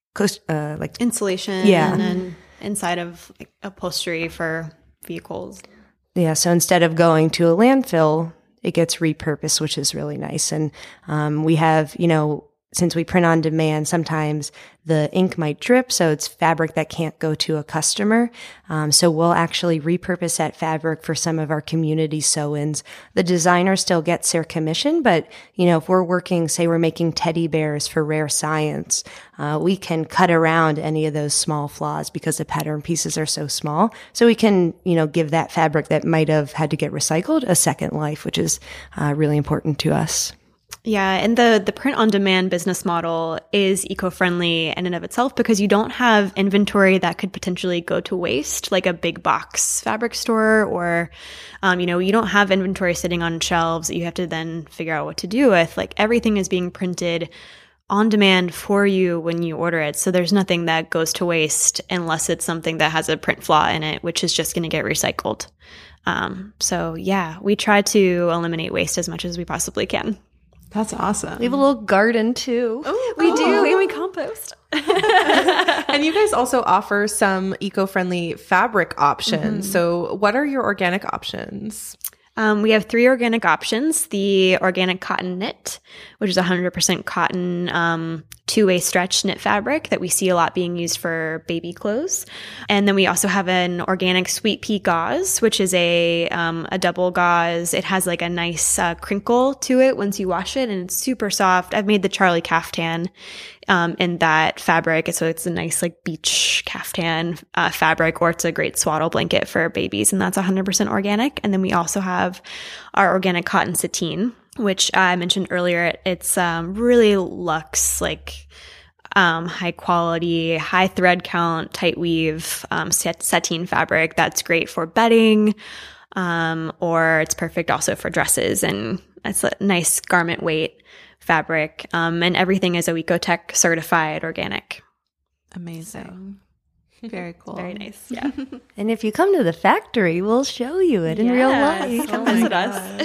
uh, like insulation, yeah, and then inside of like, upholstery for vehicles. Yeah, so instead of going to a landfill, it gets repurposed, which is really nice. And um, we have, you know, since we print on demand, sometimes the ink might drip, so it's fabric that can't go to a customer. Um, so we'll actually repurpose that fabric for some of our community sew-ins. The designer still gets their commission, but, you know, if we're working, say we're making teddy bears for Rare Science, uh, we can cut around any of those small flaws because the pattern pieces are so small. So we can, you know, give that fabric that might have had to get recycled a second life, which is uh, really important to us. Yeah, and the the print on demand business model is eco-friendly in and of itself because you don't have inventory that could potentially go to waste, like a big box fabric store, or um, you know, you don't have inventory sitting on shelves that you have to then figure out what to do with. Like everything is being printed on demand for you when you order it. So there's nothing that goes to waste unless it's something that has a print flaw in it, which is just going to get recycled. Um, so yeah, we try to eliminate waste as much as we possibly can. That's awesome. We have a little garden too. Oh, we do. And we compost. And you guys also offer some eco-friendly fabric options. Mm-hmm. So what are your organic options? Um, we have three organic options. The organic cotton knit, which is one hundred percent cotton, um, two-way stretch knit fabric that we see a lot being used for baby clothes. And then we also have an organic sweet pea gauze, which is a um, a double gauze. It has like a nice uh, crinkle to it once you wash it, and it's super soft. I've made the Charlie caftan um, in that fabric. So it's a nice like beach caftan uh, fabric, or it's a great swaddle blanket for babies, and that's one hundred percent organic. And then we also have our organic cotton sateen, which I mentioned earlier. It's um, really luxe, like um, high quality, high thread count, tight weave um, sat- sateen fabric that's great for bedding, um, or it's perfect also for dresses. And it's a nice garment weight fabric. Um, and everything is Ecotech certified organic. Amazing. So, very cool. Very nice. Yeah. And if you come to the factory, we'll show you it in yes. real life. Come Oh visit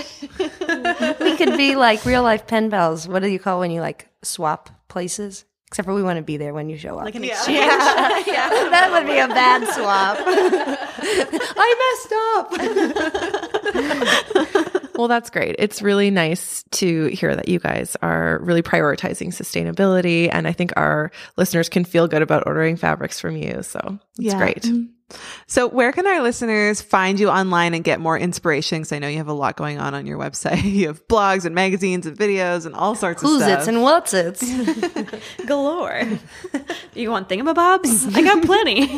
us. us. We could be like real life pen pals. What do you call when you like swap places? Except for we want to be there when you show up. Like an Yeah. exchange. Yeah. Yeah. That would be a bad swap. I messed up. Well, that's great. It's really nice to hear that you guys are really prioritizing sustainability. And I think our listeners can feel good about ordering fabrics from you. So it's Yeah. great. So where can our listeners find you online and get more inspiration? Because I know you have a lot going on on your website. You have blogs and magazines and videos and all sorts Who's of stuff. it's and what's it's. Galore. You want thingamabobs? I got plenty.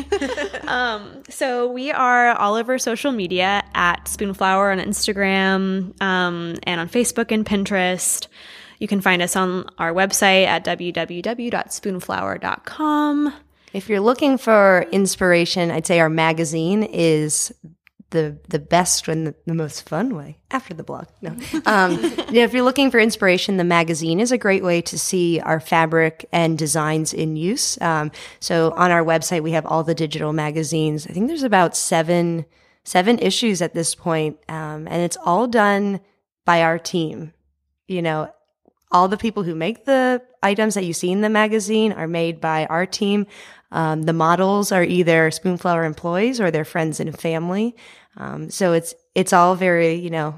um, so we are all over social media at Spoonflower on Instagram um, and on Facebook and Pinterest. You can find us on our website at w w w dot spoonflower dot com. If you're looking for inspiration, I'd say our magazine is the the best and the, the most fun way after the blog. No, um, yeah, if you're looking for inspiration, the magazine is a great way to see our fabric and designs in use. Um, so on our website, we have all the digital magazines. I think there's about seven seven issues at this point, um, and it's all done by our team. You know, all the people who make the items that you see in the magazine are made by our team. Um, the models are either Spoonflower employees or their friends and family. Um, so it's it's all very, you know,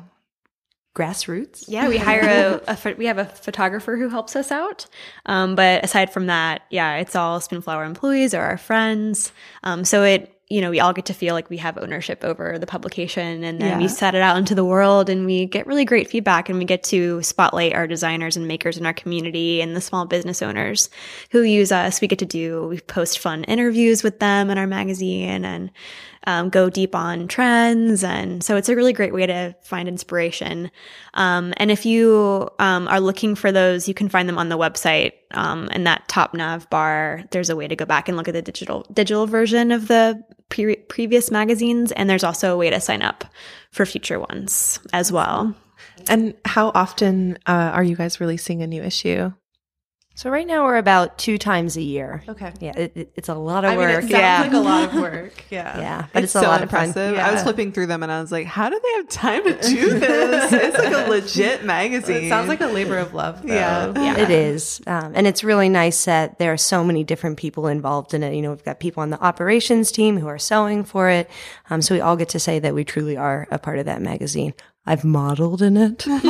grassroots. Yeah, we hire a, a pho- we have a photographer who helps us out. Um, but aside from that, yeah, it's all Spoonflower employees or our friends. Um, so it you know, we all get to feel like we have ownership over the publication, and then Yeah. we set it out into the world and we get really great feedback, and we get to spotlight our designers and makers in our community and the small business owners who use us. We get to do, we post fun interviews with them in our magazine and um, go deep on trends. And so it's a really great way to find inspiration. Um, and if you um, are looking for those, you can find them on the website. Um, in that top nav bar, there's a way to go back and look at the digital digital version of the pre- previous magazines. And there's also a way to sign up for future ones as well. And how often uh, are you guys releasing a new issue? So right now we're about two times a year. Okay. Yeah, it, it, it's a lot of I mean, work. it sounds yeah, like a lot of work. Yeah. yeah, but it's, It's, a so lot impressive. of fun. I was Yeah. flipping through them and I was like, how do they have time to do this? It's like a legit magazine. It sounds like a labor of love, though. Yeah. Yeah. It is. Um, and it's really nice that there are so many different people involved in it. You know, we've got people on the operations team who are sewing for it. Um, so we all get to say that we truly are a part of that magazine. I've modeled in it. We'll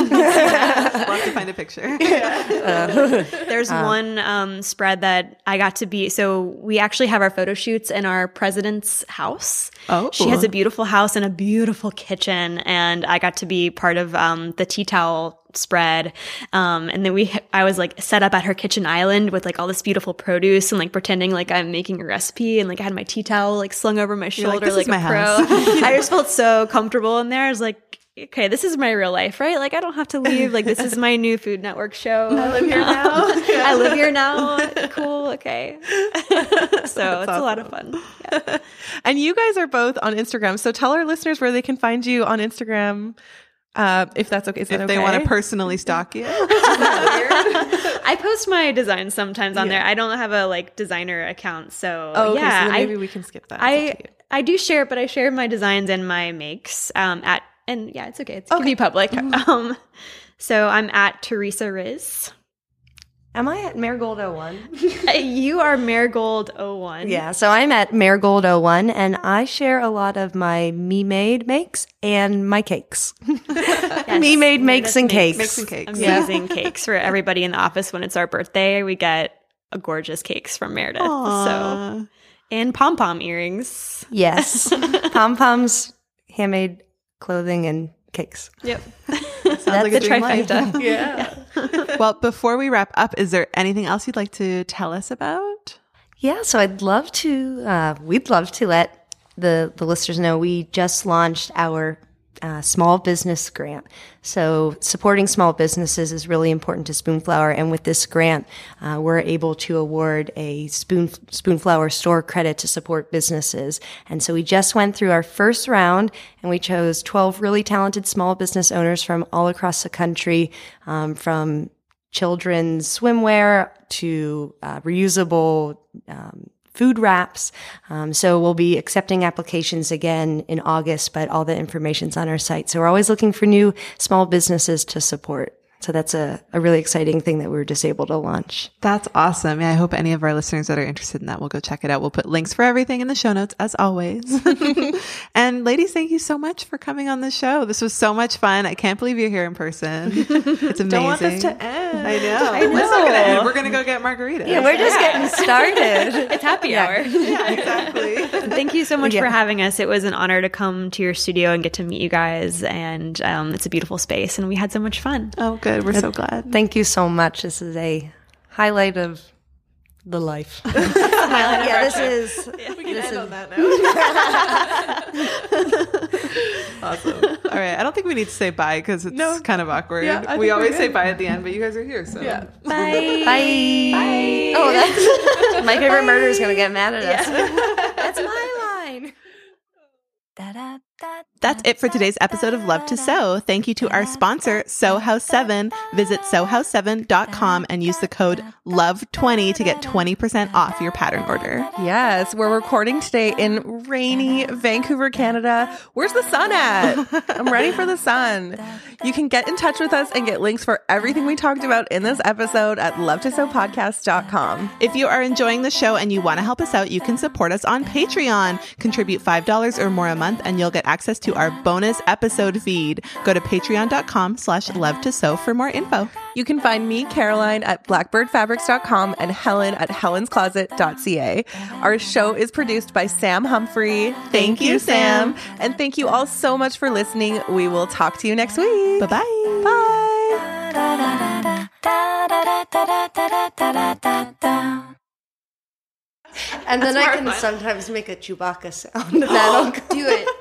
have to find a picture. There's one um, spread that I got to be. So we actually have our photo shoots in our president's house. Oh. She has a beautiful house and a beautiful kitchen, and I got to be part of um, the tea towel spread. Um, and then we, I was like set up at her kitchen island with like all this beautiful produce and like pretending like I'm making a recipe, and like I had my tea towel like slung over my You're like, shoulder "This like, is my a pro. house." I just felt so comfortable in there. I was like, okay, this is my real life, right? Like I don't have to leave. Like this is my new Food Network show. I live here now. I live here now. Cool. Okay. So it's a lot of fun. Yeah. And you guys are both on Instagram. So tell our listeners where they can find you on Instagram, uh, if that's okay. Is that If they okay? want to personally stalk you. I post my designs sometimes on Yeah. there. I don't have a like designer account, so Oh, okay, yeah, so then maybe I we can skip that. It's up I to you. I do share, but I share my designs and my makes um, at and yeah, it's okay. It's, it can be public. Um, so I'm at Teresa Riz. Am I at Marigold oh one? You are Marigold oh one. Yeah, so I'm at Marigold oh one, and I share a lot of my me-made makes and my cakes. Yes, Me-made makes Meredith and makes cakes. Makes and cakes. Amazing cakes for everybody in the office. When it's our birthday, we get a gorgeous cakes from Meredith. So Aw. and pom pom earrings. Yes, pom-poms, handmade clothing, and cakes. Yep. Sounds like the a dream life. trifecta. Yeah. Well, before we wrap up, is there anything else you'd like to tell us about? Yeah, so I'd love to, uh, we'd love to let the, the listeners know we just launched our uh, small business grant. So supporting small businesses is really important to Spoonflower. And with this grant, uh, we're able to award a Spoon, Spoonflower store credit to support businesses. And so we just went through our first round, and we chose twelve really talented small business owners from all across the country, um, from children's swimwear to uh, reusable um, food wraps. Um, so we'll be accepting applications again in August, but all the information's on our site. So we're always looking for new small businesses to support. So that's a, a really exciting thing that we were just able to launch. That's awesome. Yeah, I hope any of our listeners that are interested in that will go check it out. We'll put links for everything in the show notes as always. And ladies, thank you so much for coming on the show. This was so much fun. I can't believe you're here in person. It's amazing. Don't want this to end. I know. I know. It's not going to end. We're going to go get margaritas. Yeah, we're just getting started. It's happy Yeah. hour. Yeah, exactly. Thank you so much Yeah. for having us. It was an honor to come to your studio and get to meet you guys. And um, it's a beautiful space, and we had so much fun. Oh, good. We're so glad. Thank you so much. This is a highlight of the life. Yeah, this is. We can this end is- on that note. Awesome. All right. I don't think we need to say bye because it's No. kind of awkward. Yeah, I we think always we're say good. bye at the end, but you guys are here. So Yeah. Bye. Bye. Bye. Oh, that's my favorite murder is going to get mad at us. That's my line. That's it for today's episode of Love to Sew. Thank you to our sponsor, Sew House seven. Visit sew house seven dot com and use the code love twenty to get twenty percent off your pattern order. Yes, we're recording today in rainy Vancouver, Canada. Where's the sun at? I'm ready for the sun. You can get in touch with us and get links for everything we talked about in this episode at love to sew podcast dot com. If you are enjoying the show and you want to help us out, you can support us on Patreon. Contribute five dollars or more a month and you'll get access to our bonus episode feed. Go to patreon dot com slash love to sew for more info. You can find me, Caroline, at blackbird fabrics dot com and Helen at helens closet dot c a. Our show is produced by Sam Humphrey. Thank, you, you, Sam. Sam. And thank you all so much for listening. We will talk to you next week. Bye-bye. Bye. And then I can sometimes make a Chewbacca sound. That'll Do it.